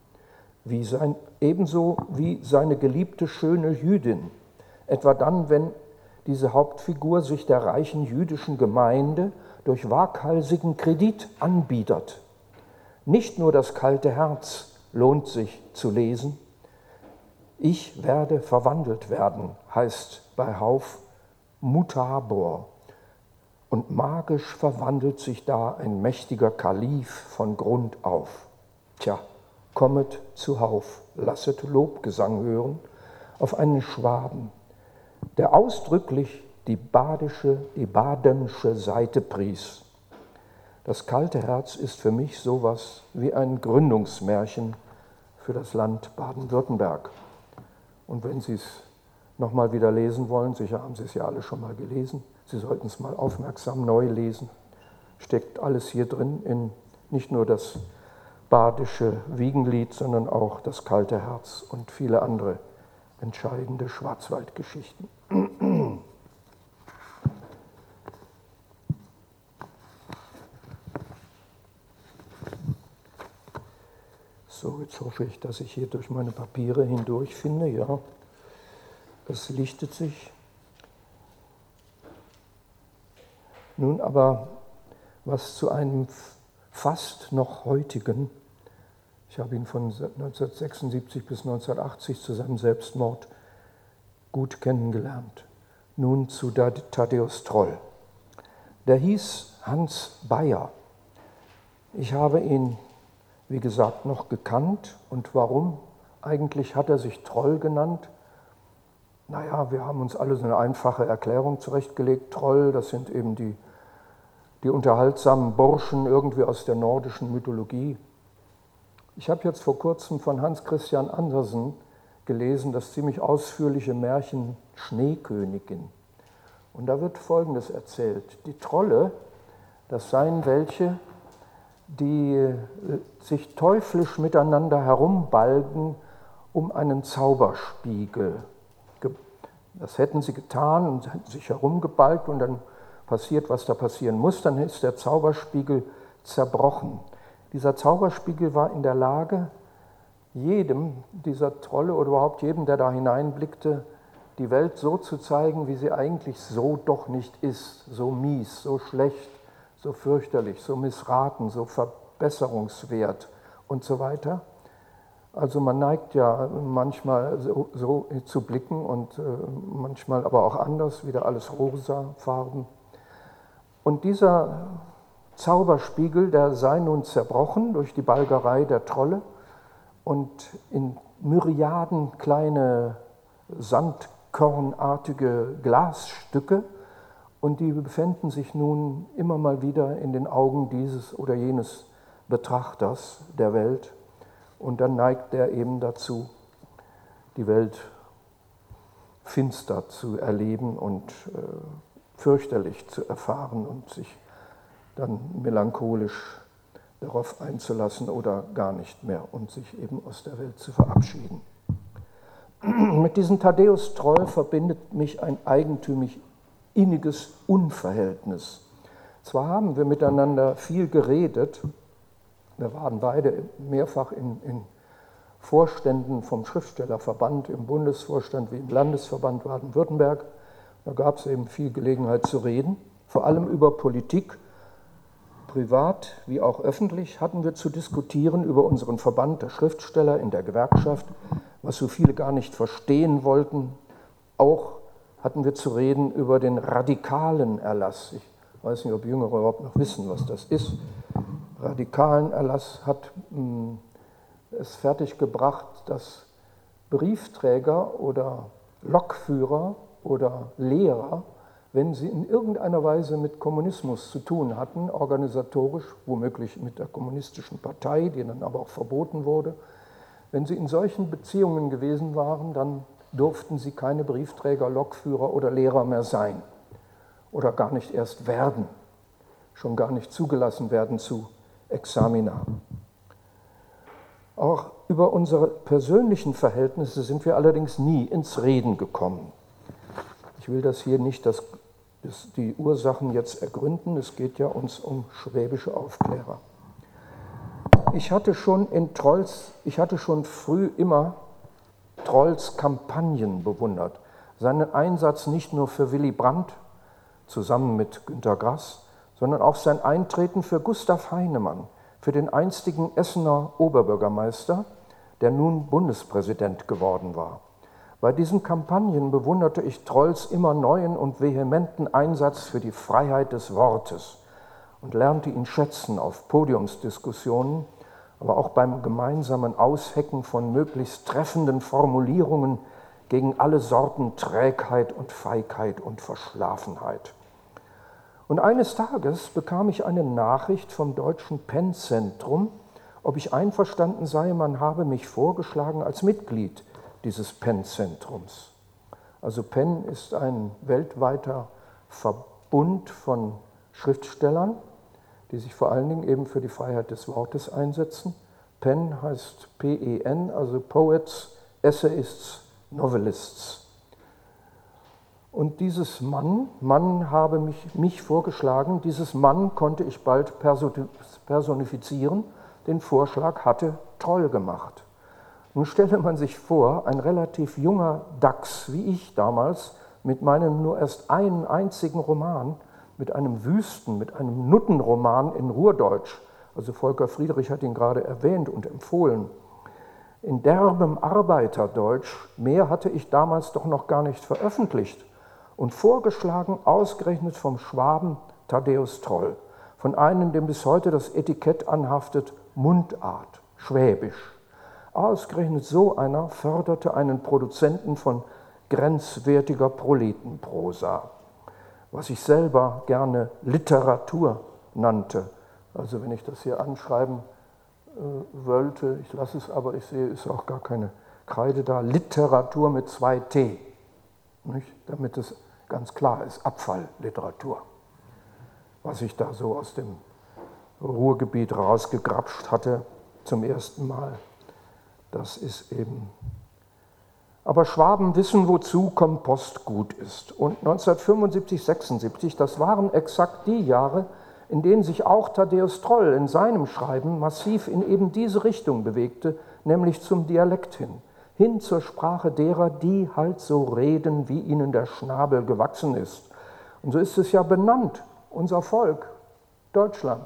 S2: ebenso wie seine geliebte schöne Jüdin, etwa dann, wenn diese Hauptfigur sich der reichen jüdischen Gemeinde durch waghalsigen Kredit anbietet. Nicht nur das kalte Herz lohnt sich zu lesen. Ich werde verwandelt werden, heißt bei Hauf mutabor. Und magisch verwandelt sich da ein mächtiger Kalif von Grund auf. Tja, kommet zu Hauf, lasset Lobgesang hören auf einen Schwaben, der ausdrücklich die badensche Seite pries. Das kalte Herz ist für mich sowas wie ein Gründungsmärchen für das Land Baden-Württemberg. Und wenn Sie es nochmal wieder lesen wollen, sicher haben Sie es ja alle schon mal gelesen, Sie sollten es mal aufmerksam neu lesen, steckt alles hier drin, in nicht nur das badische Wiegenlied, sondern auch das kalte Herz und viele andere entscheidende Schwarzwaldgeschichten. So, jetzt hoffe ich, dass ich hier durch meine Papiere hindurch finde. Ja, es lichtet sich. Nun aber, was zu einem fast noch heutigen, ich habe ihn von 1976 bis 1980 zu seinem Selbstmord gut kennengelernt. Nun zu Thaddäus Troll. Der hieß Hans Bayer. Ich habe ihn, wie gesagt, noch gekannt. Und warum? Eigentlich hat er sich Troll genannt. Naja, wir haben uns alle so eine einfache Erklärung zurechtgelegt. Troll, das sind eben die unterhaltsamen Burschen irgendwie aus der nordischen Mythologie. Ich habe jetzt vor kurzem von Hans Christian Andersen gelesen, das ziemlich ausführliche Märchen Schneekönigin. Und da wird Folgendes erzählt. Die Trolle, das seien welche, die sich teuflisch miteinander herumbalgen um einen Zauberspiegel. Das hätten sie getan und hätten sich herumgebalgt und dann passiert, was da passieren muss, dann ist der Zauberspiegel zerbrochen. Dieser Zauberspiegel war in der Lage, jedem dieser Trolle oder überhaupt jedem, der da hineinblickte, die Welt so zu zeigen, wie sie eigentlich so doch nicht ist, so mies, so schlecht, so fürchterlich, so missraten, so verbesserungswert und so weiter. Also man neigt ja manchmal so zu blicken und manchmal aber auch anders, wieder alles rosafarben. Und dieser Zauberspiegel, der sei nun zerbrochen durch die Balgerei der Trolle und in Myriaden kleine sandkornartige Glasstücke, und die befänden sich nun immer mal wieder in den Augen dieses oder jenes Betrachters der Welt. Und dann neigt er eben dazu, die Welt finster zu erleben und fürchterlich zu erfahren und sich dann melancholisch darauf einzulassen oder gar nicht mehr und sich eben aus der Welt zu verabschieden. Mit diesem Thaddäus Troll verbindet mich ein eigentümlich inniges Unverhältnis. Zwar haben wir miteinander viel geredet, wir waren beide mehrfach in Vorständen vom Schriftstellerverband im Bundesvorstand wie im Landesverband Baden-Württemberg. Da gab es eben viel Gelegenheit zu reden, vor allem über Politik. Privat wie auch öffentlich hatten wir zu diskutieren über unseren Verband der Schriftsteller in der Gewerkschaft, was so viele gar nicht verstehen wollten. Auch hatten wir zu reden über den radikalen Erlass. Ich weiß nicht, ob Jüngere überhaupt noch wissen, was das ist. Radikalen Erlass hat es fertiggebracht, dass Briefträger oder Lokführer oder Lehrer, wenn sie in irgendeiner Weise mit Kommunismus zu tun hatten, organisatorisch, womöglich mit der kommunistischen Partei, die dann aber auch verboten wurde, wenn sie in solchen Beziehungen gewesen waren, dann durften sie keine Briefträger, Lokführer oder Lehrer mehr sein oder gar nicht erst werden, schon gar nicht zugelassen werden zu Examina. Auch über unsere persönlichen Verhältnisse sind wir allerdings nie ins Reden gekommen. Ich will das hier nicht die Ursachen jetzt ergründen, es geht ja uns um schwäbische Aufklärer. Ich hatte schon früh immer Trolls Kampagnen bewundert. Seinen Einsatz nicht nur für Willy Brandt zusammen mit Günter Grass, sondern auch sein Eintreten für Gustav Heinemann, für den einstigen Essener Oberbürgermeister, der nun Bundespräsident geworden war. Bei diesen Kampagnen bewunderte ich Trolls immer neuen und vehementen Einsatz für die Freiheit des Wortes und lernte ihn schätzen auf Podiumsdiskussionen, aber auch beim gemeinsamen Aushecken von möglichst treffenden Formulierungen gegen alle Sorten Trägheit und Feigheit und Verschlafenheit. Und eines Tages bekam ich eine Nachricht vom Deutschen Penn-Zentrum, ob ich einverstanden sei, man habe mich vorgeschlagen als Mitglied dieses Penn-Zentrums. Also Penn ist ein weltweiter Verbund von Schriftstellern, die sich vor allen Dingen eben für die Freiheit des Wortes einsetzen. Penn heißt P-E-N, also Poets, Essayists, Novelists. Und dieses Mann habe mich vorgeschlagen, dieses Mann konnte ich bald personifizieren, den Vorschlag hatte Troll gemacht. Nun stelle man sich vor, ein relativ junger Dachs, wie ich damals, mit meinem nur erst einen einzigen Roman, mit einem Nuttenroman in Ruhrdeutsch, also Volker Friedrich hat ihn gerade erwähnt und empfohlen, in derbem Arbeiterdeutsch, mehr hatte ich damals doch noch gar nicht veröffentlicht, und vorgeschlagen ausgerechnet vom Schwaben Thaddäus Troll, von einem, dem bis heute das Etikett anhaftet, Mundart, Schwäbisch. Ausgerechnet so einer förderte einen Produzenten von grenzwertiger Proletenprosa, was ich selber gerne Literatur nannte. Also wenn ich das hier anschreiben wollte, ich lasse es aber, ich sehe, ist auch gar keine Kreide da, Literatur mit 2 T, nicht? Damit es ganz klar ist, Abfallliteratur, was ich da so aus dem Ruhrgebiet rausgegrapscht hatte zum ersten Mal. Das ist eben. Aber Schwaben wissen, wozu Kompost gut ist. Und 1975, 76, das waren exakt die Jahre, in denen sich auch Thaddäus Troll in seinem Schreiben massiv in eben diese Richtung bewegte, nämlich zum Dialekt hin zur Sprache derer, die halt so reden, wie ihnen der Schnabel gewachsen ist. Und so ist es ja benannt, unser Volk, Deutschland.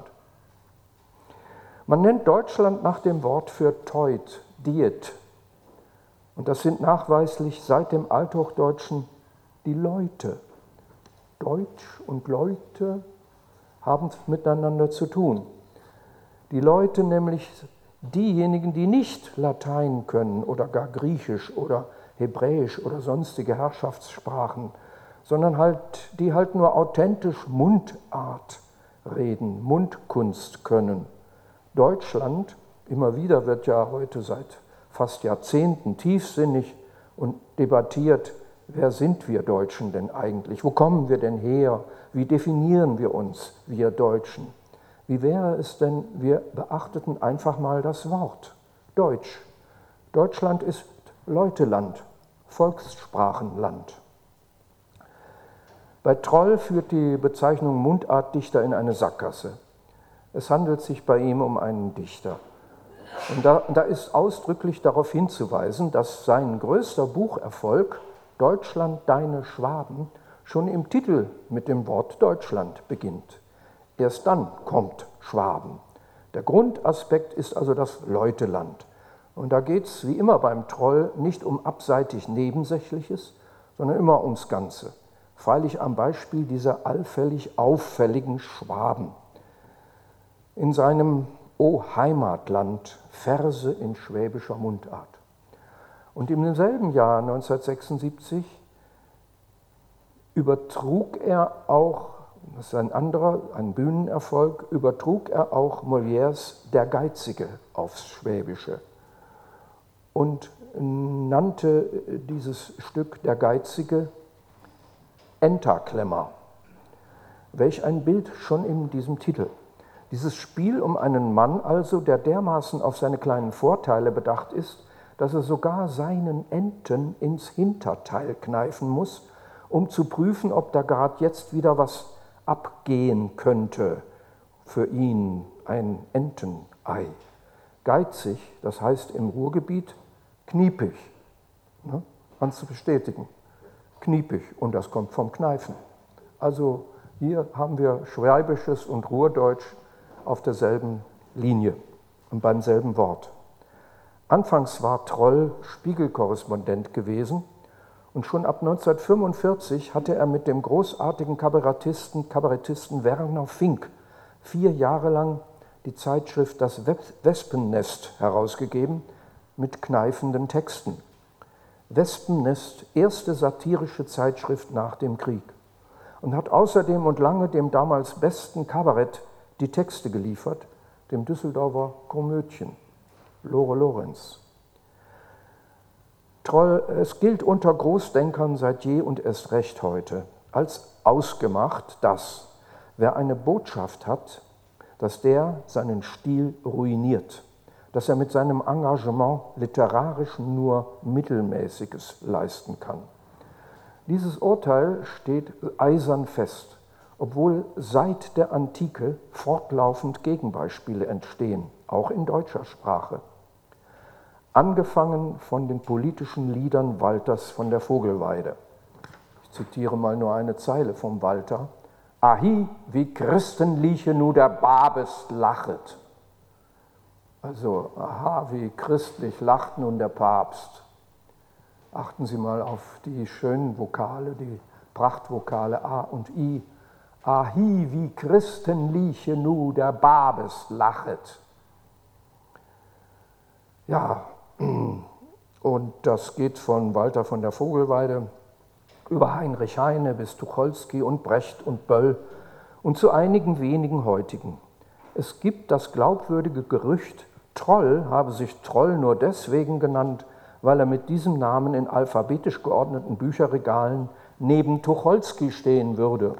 S2: Man nennt Deutschland nach dem Wort für Teut, Diet. Und das sind nachweislich seit dem Althochdeutschen die Leute. Deutsch und Leute haben miteinander zu tun. Die Leute, nämlich diejenigen, die nicht Latein können oder gar Griechisch oder Hebräisch oder sonstige Herrschaftssprachen, sondern die halt nur authentisch Mundart reden, Mundkunst können. Deutschland, immer wieder wird ja heute seit fast Jahrzehnten tiefsinnig und debattiert, wer sind wir Deutschen denn eigentlich? Wo kommen wir denn her? Wie definieren wir uns, wir Deutschen? Wie wäre es denn, wir beachteten einfach mal das Wort Deutsch. Deutschland ist Leuteland, Volkssprachenland. Bei Troll führt die Bezeichnung Mundartdichter in eine Sackgasse. Es handelt sich bei ihm um einen Dichter. Und da ist ausdrücklich darauf hinzuweisen, dass sein größter Bucherfolg, Deutschland, deine Schwaben, schon im Titel mit dem Wort Deutschland beginnt. Erst dann kommt Schwaben. Der Grundaspekt ist also das Leuteland. Und da geht es, wie immer beim Troll, nicht um abseitig Nebensächliches, sondern immer ums Ganze. Freilich am Beispiel dieser allfällig auffälligen Schwaben. In seinem O Heimatland, Verse in schwäbischer Mundart. Und im selben Jahr 1976 übertrug er auch, das ist ein Bühnenerfolg, übertrug er auch Molières Der Geizige aufs Schwäbische und nannte dieses Stück Der Geizige Enterklemmer. Welch ein Bild schon in diesem Titel. Dieses Spiel um einen Mann also, der dermaßen auf seine kleinen Vorteile bedacht ist, dass er sogar seinen Enten ins Hinterteil kneifen muss, um zu prüfen, ob da gerade jetzt wieder was abgehen könnte für ihn, ein Entenei. Geizig, das heißt im Ruhrgebiet kniepig, ne? Kannst du bestätigen, kniepig, und das kommt vom Kneifen. Also hier haben wir Schwäbisches und Ruhrdeutsch auf derselben Linie und beim selben Wort. Anfangs war Troll Spiegelkorrespondent gewesen und schon ab 1945 hatte er mit dem großartigen Kabarettisten Werner Fink 4 Jahre lang die Zeitschrift Das Wespennest herausgegeben mit kneifenden Texten. Wespennest, erste satirische Zeitschrift nach dem Krieg, und hat außerdem und lange dem damals besten Kabarett die Texte geliefert, dem Düsseldorfer Komödien, Lore Lorenz. Troll, es gilt unter Großdenkern seit je und erst recht heute als ausgemacht, dass wer eine Botschaft hat, dass der seinen Stil ruiniert, dass er mit seinem Engagement literarisch nur Mittelmäßiges leisten kann. Dieses Urteil steht eisern fest, obwohl seit der Antike fortlaufend Gegenbeispiele entstehen, auch in deutscher Sprache. Angefangen von den politischen Liedern Walters von der Vogelweide. Ich zitiere mal nur eine Zeile vom Walter. Ahi, wie Christenliche nu der Babes lachet. Also, aha, wie christlich lacht nun der Papst. Achten Sie mal auf die schönen Vokale, die Prachtvokale A und I. Ahi, wie Christenliche nu der Babes lachet. Ja, und das geht von Walter von der Vogelweide über Heinrich Heine bis Tucholsky und Brecht und Böll und zu einigen wenigen heutigen. Es gibt das glaubwürdige Gerücht, Troll habe sich Troll nur deswegen genannt, weil er mit diesem Namen in alphabetisch geordneten Bücherregalen neben Tucholsky stehen würde.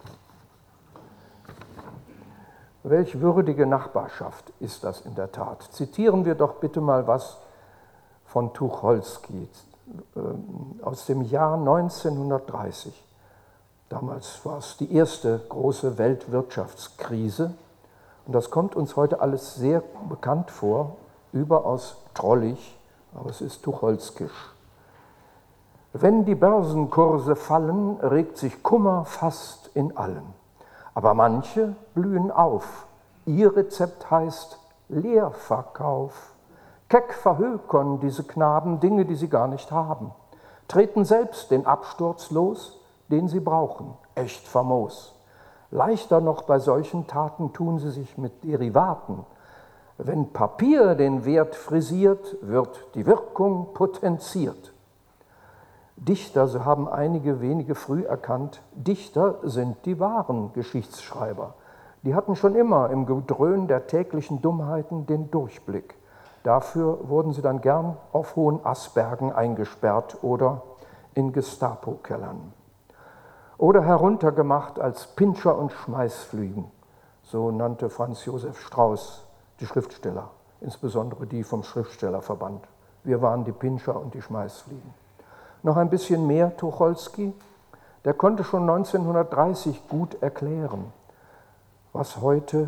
S2: Welch würdige Nachbarschaft ist das in der Tat. Zitieren wir doch bitte mal was von Tucholsky aus dem Jahr 1930. Damals war es die erste große Weltwirtschaftskrise. Und das kommt uns heute alles sehr bekannt vor, überaus trollig, aber es ist tucholskisch. Wenn die Börsenkurse fallen, regt sich Kummer fast in allen. Aber manche blühen auf. Ihr Rezept heißt Leerverkauf. Keck verhökern diese Knaben Dinge, die sie gar nicht haben. Treten selbst den Absturz los, den sie brauchen, echt famos. Leichter noch bei solchen Taten tun sie sich mit Derivaten. Wenn Papier den Wert frisiert, wird die Wirkung potenziert. Dichter, so haben einige wenige früh erkannt, Dichter sind die wahren Geschichtsschreiber. Die hatten schon immer im Gedröhn der täglichen Dummheiten den Durchblick. Dafür wurden sie dann gern auf hohen Asbergen eingesperrt oder in Gestapo-Kellern. Oder heruntergemacht als Pinscher und Schmeißfliegen. So nannte Franz Josef Strauß die Schriftsteller, insbesondere die vom Schriftstellerverband. Wir waren die Pinscher und die Schmeißfliegen. Noch ein bisschen mehr Tucholsky, der konnte schon 1930 gut erklären, was heute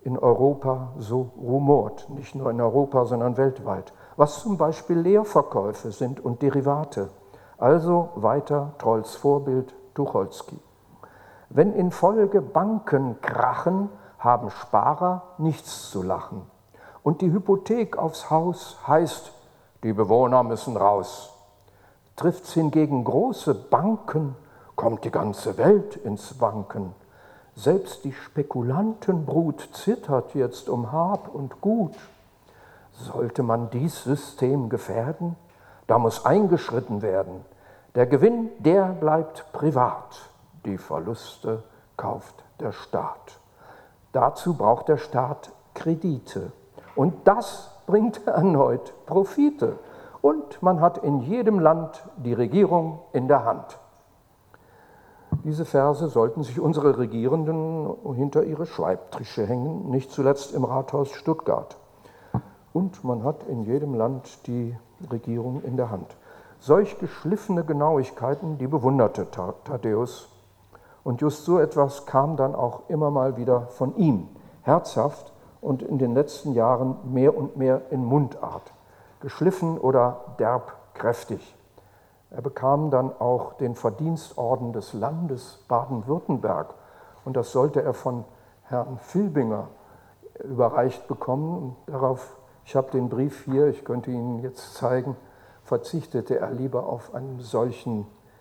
S2: in Europa so rumort, nicht nur in Europa, sondern weltweit, was zum Beispiel Leerverkäufe sind und Derivate. Also weiter Trolls Vorbild Tucholsky. Wenn in Folge Banken krachen, haben Sparer nichts zu lachen. Und die Hypothek aufs Haus heißt, die Bewohner müssen raus. Trifft's hingegen große Banken, kommt die ganze Welt ins Wanken. Selbst die Spekulantenbrut zittert jetzt um Hab und Gut. Sollte man dies System gefährden, da muss eingeschritten werden. Der Gewinn, der bleibt privat. Die Verluste kauft der Staat. Dazu braucht der Staat Kredite. Und das bringt erneut Profite. Und man hat in jedem Land die Regierung in der Hand. Diese Verse sollten sich unsere Regierenden hinter ihre Schreibtische hängen, nicht zuletzt im Rathaus Stuttgart. Und man hat in jedem Land die Regierung in der Hand. Solch geschliffene Genauigkeiten, die bewunderte Thaddäus. Und just so etwas kam dann auch immer mal wieder von ihm, herzhaft und in den letzten Jahren mehr und mehr in Mundart, geschliffen oder derb kräftig. Er bekam dann auch den Verdienstorden des Landes Baden-Württemberg und das sollte er von Herrn Filbinger überreicht bekommen. Darauf, ich habe den Brief hier, ich könnte Ihnen jetzt zeigen, verzichtete er lieber auf einen solchen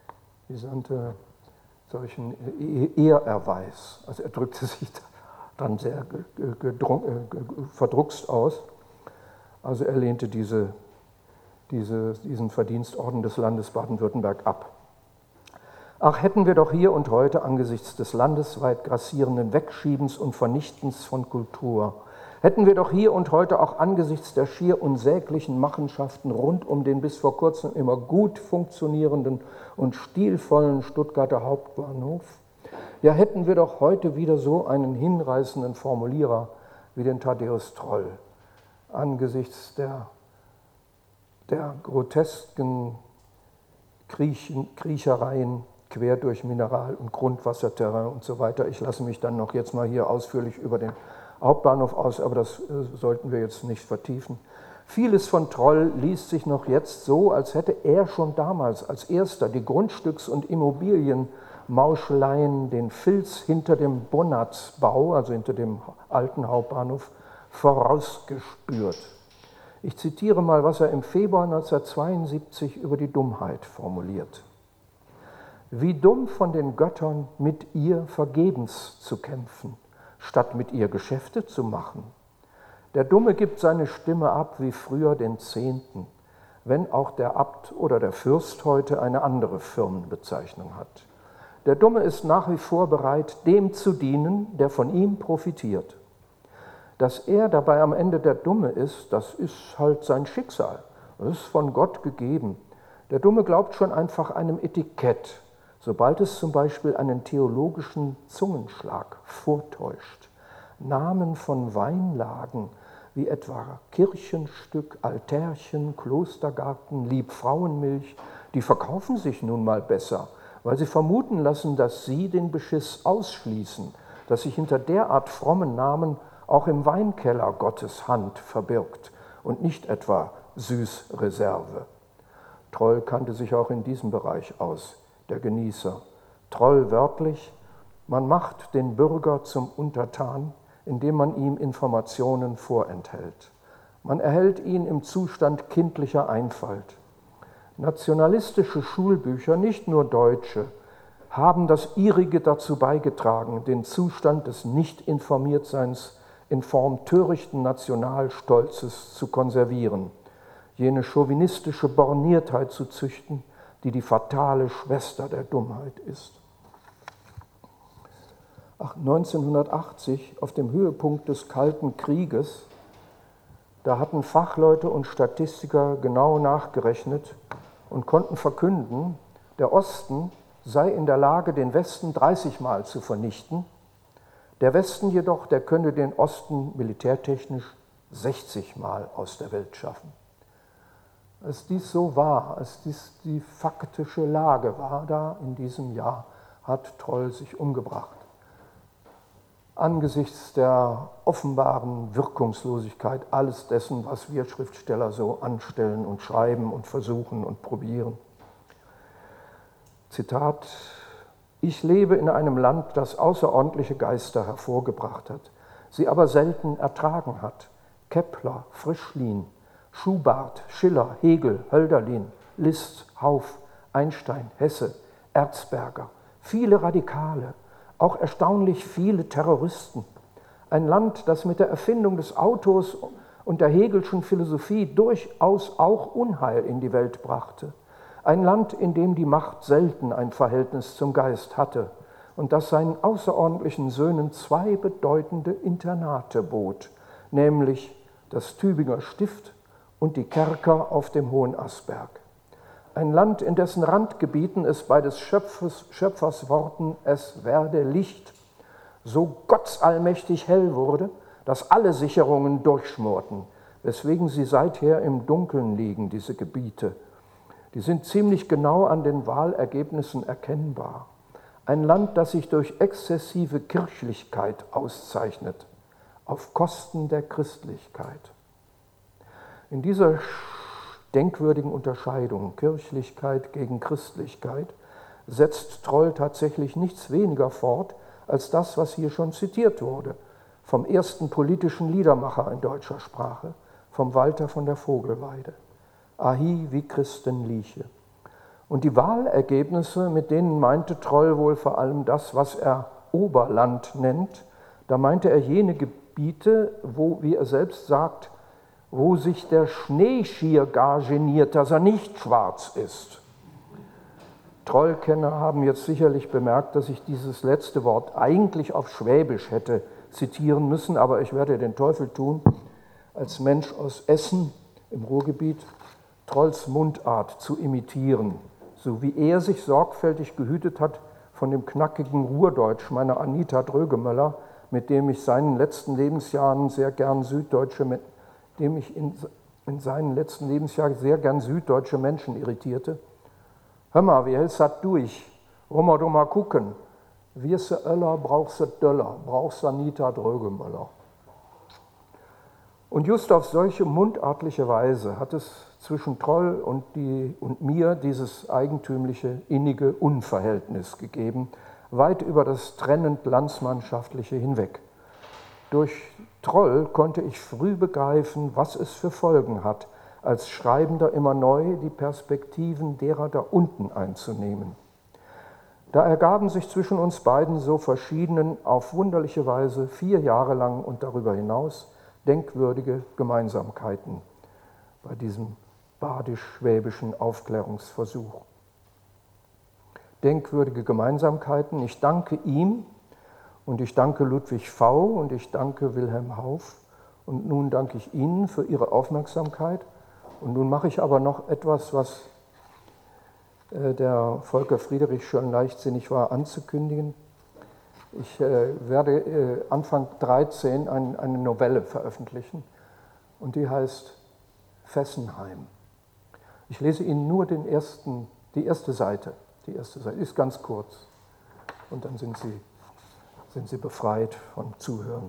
S2: Ehrerweis. Also er drückte sich dann sehr verdruckst aus. Also er lehnte diesen Verdienstorden des Landes Baden-Württemberg ab. Ach, hätten wir doch hier und heute angesichts des landesweit grassierenden Wegschiebens und Vernichtens von Kultur, hätten wir doch hier und heute auch angesichts der schier unsäglichen Machenschaften rund um den bis vor kurzem immer gut funktionierenden und stilvollen Stuttgarter Hauptbahnhof, ja, hätten wir doch heute wieder so einen hinreißenden Formulierer wie den Thaddäus Troll, angesichts der grotesken Kriechereien quer durch Mineral- und Grundwasserterrain und so weiter. Ich lasse mich dann noch jetzt mal hier ausführlich über den Hauptbahnhof aus, aber das sollten wir jetzt nicht vertiefen. Vieles von Troll liest sich noch jetzt so, als hätte er schon damals als erster die Grundstücks- und Immobilienmauscheleien, den Filz hinter dem Bonatzbau, also hinter dem alten Hauptbahnhof, vorausgespürt. Ich zitiere mal, was er im Februar 1972 über die Dummheit formuliert. Wie dumm von den Göttern, mit ihr vergebens zu kämpfen, statt mit ihr Geschäfte zu machen. Der Dumme gibt seine Stimme ab wie früher den Zehnten, wenn auch der Abt oder der Fürst heute eine andere Firmenbezeichnung hat. Der Dumme ist nach wie vor bereit, dem zu dienen, der von ihm profitiert. Dass er dabei am Ende der Dumme ist, das ist halt sein Schicksal. Das ist von Gott gegeben. Der Dumme glaubt schon einfach einem Etikett, sobald es zum Beispiel einen theologischen Zungenschlag vortäuscht. Namen von Weinlagen, wie etwa Kirchenstück, Altärchen, Klostergarten, Liebfrauenmilch, die verkaufen sich nun mal besser, weil sie vermuten lassen, dass sie den Beschiss ausschließen, dass sich hinter derart frommen Namen auch im Weinkeller Gottes Hand verbirgt und nicht etwa Süßreserve. Troll kannte sich auch in diesem Bereich aus, der Genießer. Troll wörtlich, man macht den Bürger zum Untertan, indem man ihm Informationen vorenthält. Man erhält ihn im Zustand kindlicher Einfalt. Nationalistische Schulbücher, nicht nur deutsche, haben das ihrige dazu beigetragen, den Zustand des Nicht-Informiertseins in Form törichten Nationalstolzes zu konservieren, jene chauvinistische Borniertheit zu züchten, die die fatale Schwester der Dummheit ist. 1980, auf dem Höhepunkt des Kalten Krieges, da hatten Fachleute und Statistiker genau nachgerechnet und konnten verkünden, der Osten sei in der Lage, den Westen 30 Mal zu vernichten. Der Westen jedoch, der könne den Osten militärtechnisch 60 Mal aus der Welt schaffen. Als dies so war, als dies die faktische Lage war, da in diesem Jahr hat Troll sich umgebracht. angesichts der offenbaren Wirkungslosigkeit alles dessen, was wir Schriftsteller so anstellen und schreiben und versuchen und probieren. Zitat: Ich lebe in einem Land, das außerordentliche Geister hervorgebracht hat, sie aber selten ertragen hat. Kepler, Frischlin, Schubart, Schiller, Hegel, Hölderlin, Liszt, Hauff, Einstein, Hesse, Erzberger, viele Radikale, auch erstaunlich viele Terroristen. Ein Land, das mit der Erfindung des Autos und der Hegelschen Philosophie durchaus auch Unheil in die Welt brachte. Ein Land, in dem die Macht selten ein Verhältnis zum Geist hatte und das seinen außerordentlichen Söhnen zwei bedeutende Internate bot, nämlich das Tübinger Stift und die Kerker auf dem Hohenasperg. Ein Land, in dessen Randgebieten es bei des Schöpfers Worten „es werde Licht" so gottsallmächtig hell wurde, dass alle Sicherungen durchschmorten, weswegen sie seither im Dunkeln liegen, diese Gebiete. Die sind ziemlich genau an den Wahlergebnissen erkennbar. Ein Land, das sich durch exzessive Kirchlichkeit auszeichnet, auf Kosten der Christlichkeit. In dieser denkwürdigen Unterscheidung, Kirchlichkeit gegen Christlichkeit, setzt Troll tatsächlich nichts weniger fort als das, was hier schon zitiert wurde, vom ersten politischen Liedermacher in deutscher Sprache, vom Walter von der Vogelweide. Ahi wie Christen lieche. Und die Wahlergebnisse, mit denen meinte Troll wohl vor allem das, was er Oberland nennt, da meinte er jene Gebiete, wo, wie er selbst sagt, wo sich der Schnee schier gar geniert, dass er nicht schwarz ist. Trollkenner haben jetzt sicherlich bemerkt, dass ich dieses letzte Wort eigentlich auf Schwäbisch hätte zitieren müssen, aber ich werde den Teufel tun, als Mensch aus Essen im Ruhrgebiet Trolls Mundart zu imitieren, so wie er sich sorgfältig gehütet hat von dem knackigen Ruhrdeutsch meiner Anita Drögemöller, mit dem ich seinen letzten Lebensjahren sehr gern in seinen letzten Lebensjahren sehr gern süddeutsche Menschen irritierte. Hör mal, wie hältst du das durch? Wollen wir doch mal gucken. Wirst du Öller, brauchst du Döller, brauchst du Anita Drögemöller. Und just auf solche mundartliche Weise hat es zwischen Troll und mir dieses eigentümliche, innige Unverhältnis gegeben, weit über das trennend Landsmannschaftliche hinweg. Durch Troll konnte ich früh begreifen, was es für Folgen hat, als Schreibender immer neu die Perspektiven derer da unten einzunehmen. Da ergaben sich zwischen uns beiden so verschiedenen, auf wunderliche Weise 4 Jahre lang und darüber hinaus denkwürdige Gemeinsamkeiten bei diesem badisch-schwäbischen Aufklärungsversuch. Denkwürdige Gemeinsamkeiten. Ich danke ihm und ich danke Ludwig V. und ich danke Wilhelm Hauff und nun danke ich Ihnen für Ihre Aufmerksamkeit und nun mache ich aber noch etwas, was der Volker Friedrich schon leichtsinnig war anzukündigen. Ich werde Anfang 13 eine Novelle veröffentlichen und die heißt Fessenheim. Ich lese Ihnen nur die erste Seite. Die erste Seite ist ganz kurz und dann sind Sie befreit von Zuhören.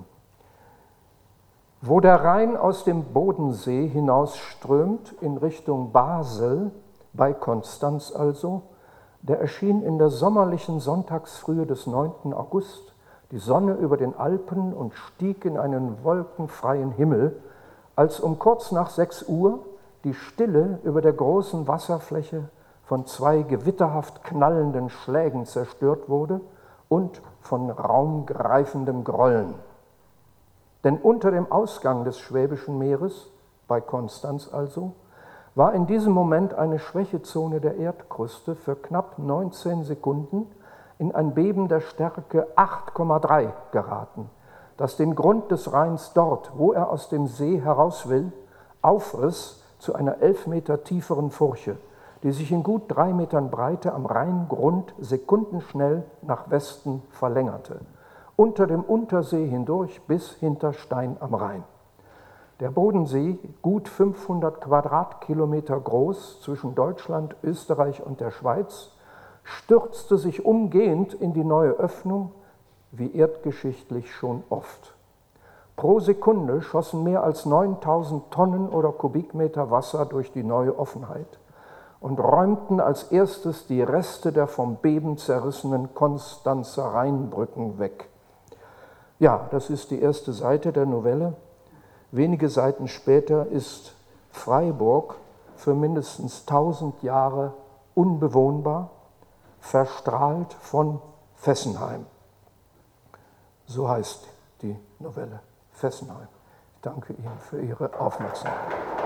S2: Wo der Rhein aus dem Bodensee hinausströmt in Richtung Basel, bei Konstanz also, der erschien in der sommerlichen Sonntagsfrühe des 9. August die Sonne über den Alpen und stieg in einen wolkenfreien Himmel, als um kurz nach 6 Uhr die Stille über der großen Wasserfläche von 2 gewitterhaft knallenden Schlägen zerstört wurde und von raumgreifendem Grollen. Denn unter dem Ausgang des Schwäbischen Meeres, bei Konstanz also, war in diesem Moment eine Schwächezone der Erdkruste für knapp 19 Sekunden in ein Beben der Stärke 8,3 geraten, das den Grund des Rheins dort, wo er aus dem See heraus will, aufriss zu einer 11 Meter tieferen Furche, die sich in gut 3 Metern Breite am Rheingrund sekundenschnell nach Westen verlängerte, unter dem Untersee hindurch bis hinter Stein am Rhein. Der Bodensee, gut 500 Quadratkilometer groß zwischen Deutschland, Österreich und der Schweiz, stürzte sich umgehend in die neue Öffnung wie erdgeschichtlich schon oft. Pro Sekunde schossen mehr als 9000 Tonnen oder Kubikmeter Wasser durch die neue Offenheit und räumten als erstes die Reste der vom Beben zerrissenen Konstanzer Rheinbrücken weg. Ja, das ist die erste Seite der Novelle. Wenige Seiten später ist Freiburg für mindestens 1000 Jahre unbewohnbar, verstrahlt von Fessenheim. So heißt die Novelle, Fessenheim. Ich danke Ihnen für Ihre Aufmerksamkeit.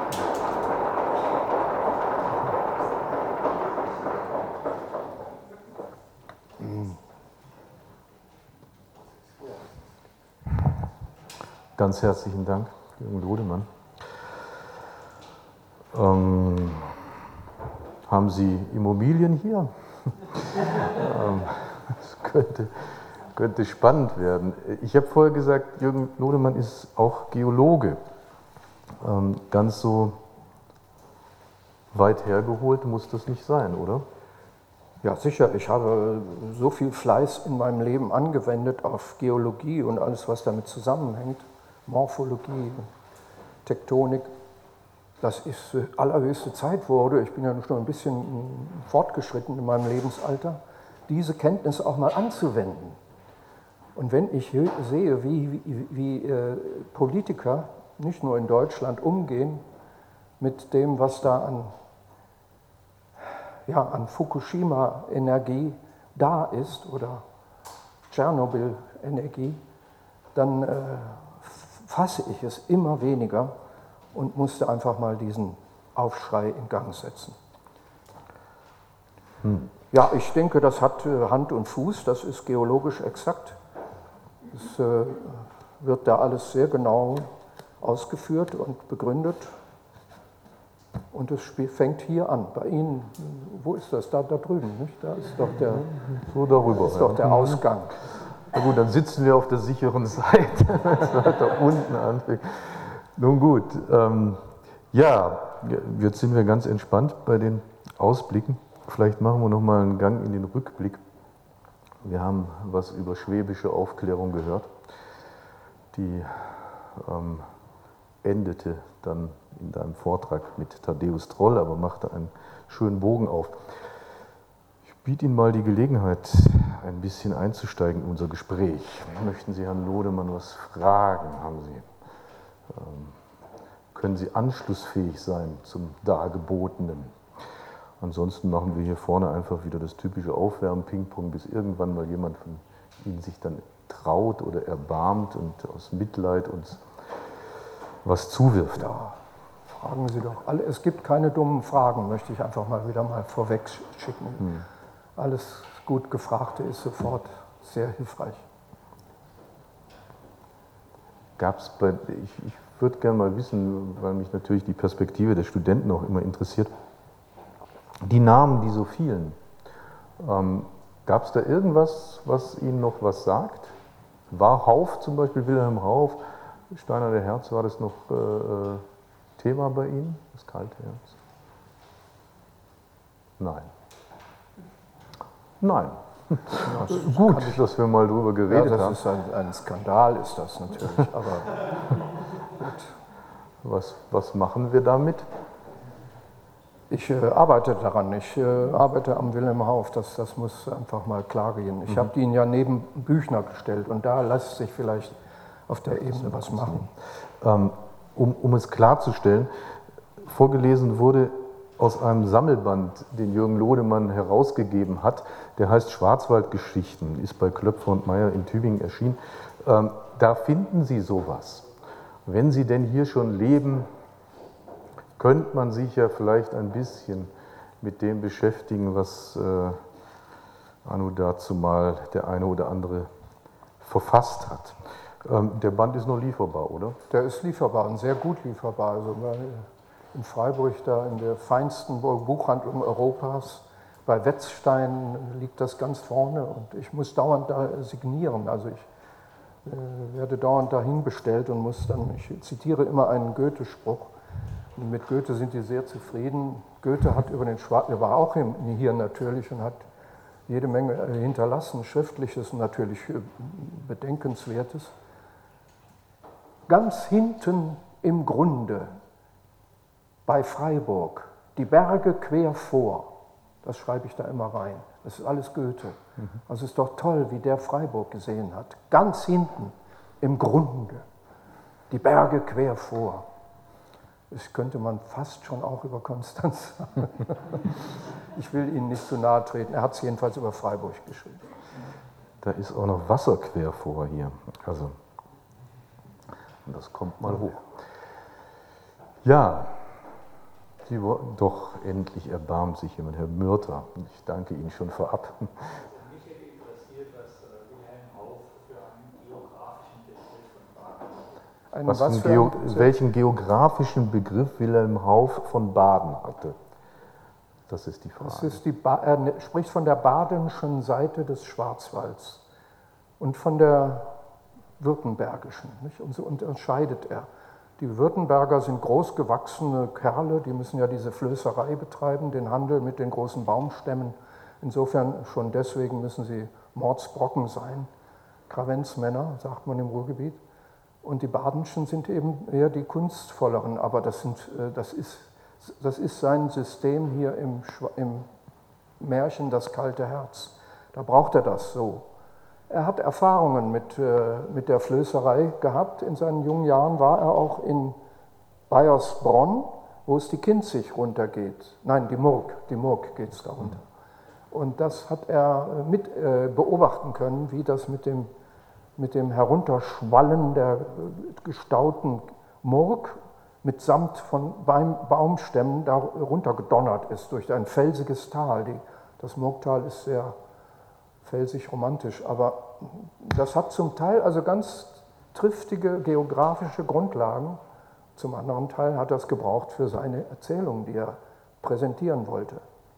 S1: Ganz herzlichen Dank, Jürgen Lodemann. Haben Sie Immobilien hier? Das könnte spannend werden. Ich habe vorher gesagt, Jürgen Lodemann ist auch Geologe. Ganz so weit hergeholt muss das nicht sein, oder?
S2: Ja, sicher. Ich habe so viel Fleiß in meinem Leben angewendet auf Geologie und alles, was damit zusammenhängt. Morphologie, Tektonik, dass es allerhöchste Zeit wurde, ich bin ja schon ein bisschen fortgeschritten in meinem Lebensalter, diese Kenntnisse auch mal anzuwenden. Und wenn ich sehe, wie Politiker, nicht nur in Deutschland, umgehen mit dem, was da an Fukushima-Energie da ist oder Tschernobyl-Energie, dann fasse ich es immer weniger und musste einfach mal diesen Aufschrei in Gang setzen. Ja, ich denke, das hat Hand und Fuß, das ist geologisch exakt. Es wird da alles sehr genau ausgeführt und begründet. Und es fängt hier an, bei Ihnen. Wo ist das? Da drüben, nicht? Da ist doch der,
S1: so darüber,
S2: ist doch der Ausgang.
S1: Na gut, dann sitzen wir auf der sicheren Seite, wenn es weiter unten anfängt. Nun gut, ja, jetzt sind wir ganz entspannt bei den Ausblicken. Vielleicht machen wir noch mal einen Gang in den Rückblick. Wir haben was über schwäbische Aufklärung gehört, die endete dann in deinem Vortrag mit Thaddäus Troll, aber machte einen schönen Bogen auf. Ich biete Ihnen mal die Gelegenheit, ein bisschen einzusteigen in unser Gespräch. Möchten Sie Herrn Lodemann was fragen? Können Sie anschlussfähig sein zum Dargebotenen? Ansonsten machen wir hier vorne einfach wieder das typische Aufwärmen-Ping-Pong, bis irgendwann mal jemand von Ihnen sich dann traut oder erbarmt und aus Mitleid uns was zuwirft.
S2: Ja, fragen Sie doch alle. Es gibt keine dummen Fragen, möchte ich einfach mal vorweg schicken. Alles gut Gefragte ist sofort sehr hilfreich.
S1: Ich würde gerne mal wissen, weil mich natürlich die Perspektive der Studenten auch immer interessiert, die Namen, die so fielen, gab es da irgendwas, was Ihnen noch was sagt? War Hauff zum Beispiel, Wilhelm Hauff, Steiner der Herz, war das noch Thema bei Ihnen, das kalte Herz? Nein. Nein. Das ist gut, dass wir mal drüber geredet haben.
S2: Das ist ein Skandal, ist das natürlich, aber
S1: gut. Was machen wir damit?
S2: Ich arbeite daran, ich arbeite am Wilhelm Hauff, das muss einfach mal klar gehen. Ich habe ihn ja neben Büchner gestellt und da lässt sich vielleicht auf der Ebene was machen.
S1: Um es klarzustellen, vorgelesen wurde aus einem Sammelband, den Jürgen Lodemann herausgegeben hat, der heißt Schwarzwaldgeschichten, ist bei Klöpfer und Meyer in Tübingen erschienen. Da finden Sie sowas. Wenn Sie denn hier schon leben, könnte man sich ja vielleicht ein bisschen mit dem beschäftigen, was anno dazu mal der eine oder andere verfasst hat. Der Band ist noch lieferbar, oder?
S2: Der ist lieferbar und sehr gut lieferbar. Also in Freiburg, da in der feinsten Buchhandlung Europas, bei Wetzstein liegt das ganz vorne und ich muss dauernd da signieren. Also ich werde dauernd dahin bestellt und muss dann, ich zitiere immer einen Goethe-Spruch. Mit Goethe sind die sehr zufrieden. Goethe hat über den Schwarz, er war auch hier natürlich und hat jede Menge hinterlassen, Schriftliches natürlich Bedenkenswertes. Ganz hinten im Grunde bei Freiburg, die Berge quer vor, das schreibe ich da immer rein, das ist alles Goethe. Also es ist doch toll, wie der Freiburg gesehen hat. Ganz hinten im Grunde, die Berge quer vor. Das könnte man fast schon auch über Konstanz sagen. Ich will Ihnen nicht zu nahe treten, er hat es jedenfalls über Freiburg geschrieben.
S1: Da ist auch noch Wasser quer vor hier. Also, das kommt mal hoch. Ja, Sie wollten doch endlich erbarmt sich jemand, Herr Mürter. Ich danke Ihnen schon vorab.
S3: Mich hätte interessiert, was Wilhelm Hauff für einen geografischen Begriff von Baden hatte.
S1: Welchen geografischen Begriff Wilhelm Hauff von Baden hatte? Das ist die Frage.
S2: Er spricht von der badenischen Seite des Schwarzwalds und von der württembergischen. Nicht? Und so unterscheidet er. Die Württemberger sind großgewachsene Kerle, die müssen ja diese Flößerei betreiben, den Handel mit den großen Baumstämmen. Insofern schon deswegen müssen sie Mordsbrocken sein, Kravenzmänner, sagt man im Ruhrgebiet. Und die Badenschen sind eben eher die kunstvolleren, aber das ist sein System hier im Märchen Das kalte Herz. Da braucht er das so. Er hat Erfahrungen mit der Flößerei gehabt. In seinen jungen Jahren war er auch in Baiersbronn, wo es die Kinzig runtergeht. Nein, die Murg geht es da runter. Und das hat er mit beobachten können, wie das mit dem Herunterschwallen der gestauten Murg mitsamt von Baumstämmen da runtergedonnert ist durch ein felsiges Tal. Das Murgtal ist sehr felsig romantisch, aber das hat zum Teil also ganz triftige geografische Grundlagen. Zum anderen Teil hat er es gebraucht für seine Erzählung, die er präsentieren wollte.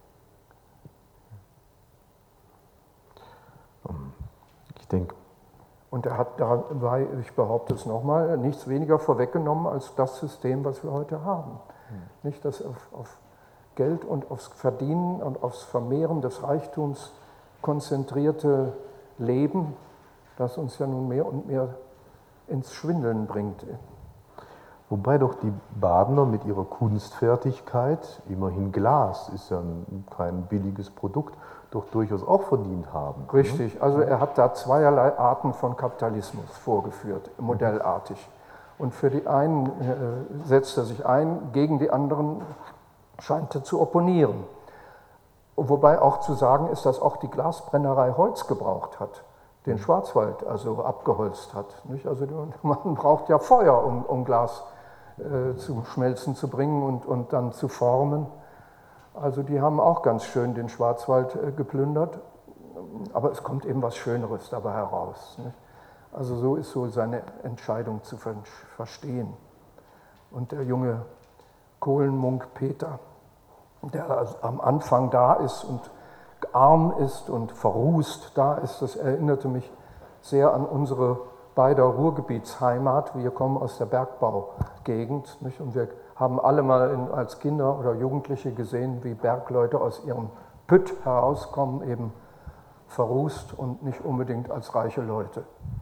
S1: Ich denke.
S2: Und er hat dabei, ich behaupte es nochmal, nichts weniger vorweggenommen als das System, was wir heute haben. Nicht, dass auf Geld und aufs Verdienen und aufs Vermehren des Reichtums konzentrierte Leben, das uns ja nun mehr und mehr ins Schwindeln bringt.
S1: Wobei doch die Badener mit ihrer Kunstfertigkeit, immerhin Glas ist ja kein billiges Produkt, doch durchaus auch verdient haben.
S2: Richtig, also er hat da zweierlei Arten von Kapitalismus vorgeführt, modellartig. Und für die einen setzt er sich ein, gegen die anderen scheint er zu opponieren. Wobei auch zu sagen ist, dass auch die Glasbrennerei Holz gebraucht hat, den Schwarzwald also abgeholzt hat. Nicht? Also man braucht ja Feuer, um Glas zum Schmelzen zu bringen und dann zu formen. Also die haben auch ganz schön den Schwarzwald geplündert, aber es kommt eben was Schöneres dabei heraus. Nicht? Also so ist so seine Entscheidung zu verstehen. Und der junge Kohlenmunk Peter, der also am Anfang da ist und arm ist und verrußt da ist, das erinnerte mich sehr an unsere beider Ruhrgebietsheimat. Wir kommen aus der Bergbaugegend, nicht? Und wir haben alle mal als Kinder oder Jugendliche gesehen, wie Bergleute aus ihrem Pütt herauskommen, eben verrußt und nicht unbedingt als reiche Leute.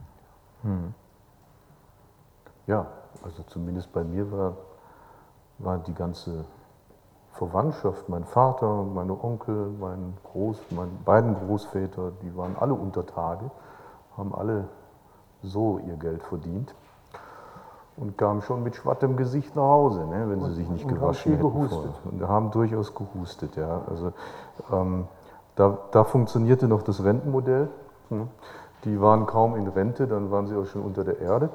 S1: Ja, also zumindest bei mir war die ganze Verwandtschaft, mein Vater, meine Onkel, meine beiden Großväter, die waren alle unter Tage, haben alle so ihr Geld verdient und kamen schon mit schwattem Gesicht nach Hause, ne, wenn sie sich nicht gewaschen hätten. Und haben durchaus gehustet, ja. Also da funktionierte noch das Rentenmodell. Die waren kaum in Rente, dann waren sie auch schon unter der Erde.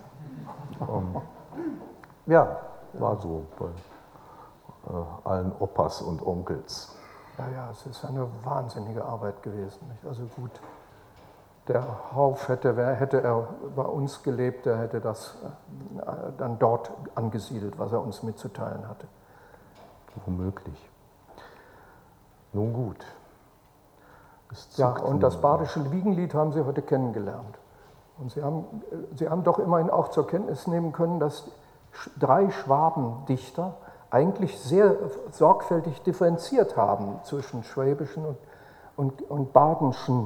S1: Ja, war so bei allen Opas und Onkels.
S2: Ja, es ist eine wahnsinnige Arbeit gewesen. Nicht? Also gut, der Hauff hätte er bei uns gelebt, der hätte das dann dort angesiedelt, was er uns mitzuteilen hatte.
S1: Womöglich. Nun gut.
S2: Ja, und das badische Wiegenlied haben Sie heute kennengelernt. Und Sie haben doch immerhin auch zur Kenntnis nehmen können, dass 3 Schwabendichter eigentlich sehr sorgfältig differenziert haben zwischen schwäbischen und badenschen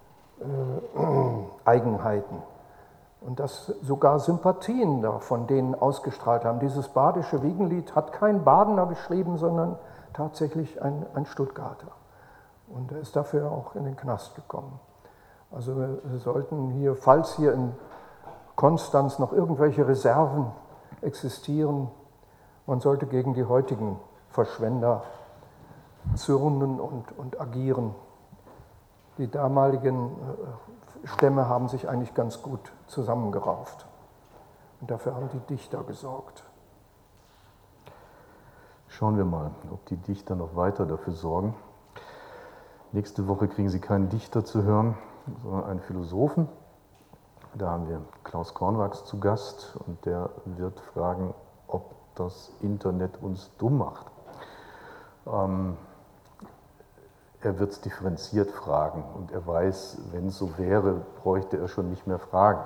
S2: Eigenheiten. Und dass sogar Sympathien da von denen ausgestrahlt haben. Dieses badische Wiegenlied hat kein Badener geschrieben, sondern tatsächlich ein Stuttgarter. Und er ist dafür auch in den Knast gekommen. Also wir sollten hier, falls hier in Konstanz noch irgendwelche Reserven existieren, man sollte gegen die heutigen Verschwender zürnen und agieren. Die damaligen Stämme haben sich eigentlich ganz gut zusammengerauft. Und dafür haben die Dichter gesorgt.
S1: Schauen wir mal, ob die Dichter noch weiter dafür sorgen. Nächste Woche kriegen Sie keinen Dichter zu hören, sondern einen Philosophen. Da haben wir Klaus Kornwachs zu Gast und der wird fragen, ob das Internet uns dumm macht. Er wird es differenziert fragen und er weiß, wenn es so wäre, bräuchte er schon nicht mehr fragen.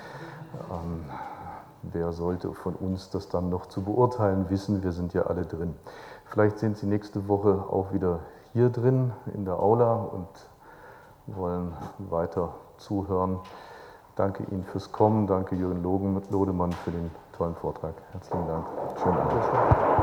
S1: Wer sollte von uns das dann noch zu beurteilen wissen? Wir sind ja alle drin. Vielleicht sind Sie nächste Woche auch wieder hier drin in der Aula und wollen weiter zuhören. Danke Ihnen fürs Kommen. Danke Jürgen Lodemann für den tollen Vortrag. Herzlichen Dank. Schönen Abend.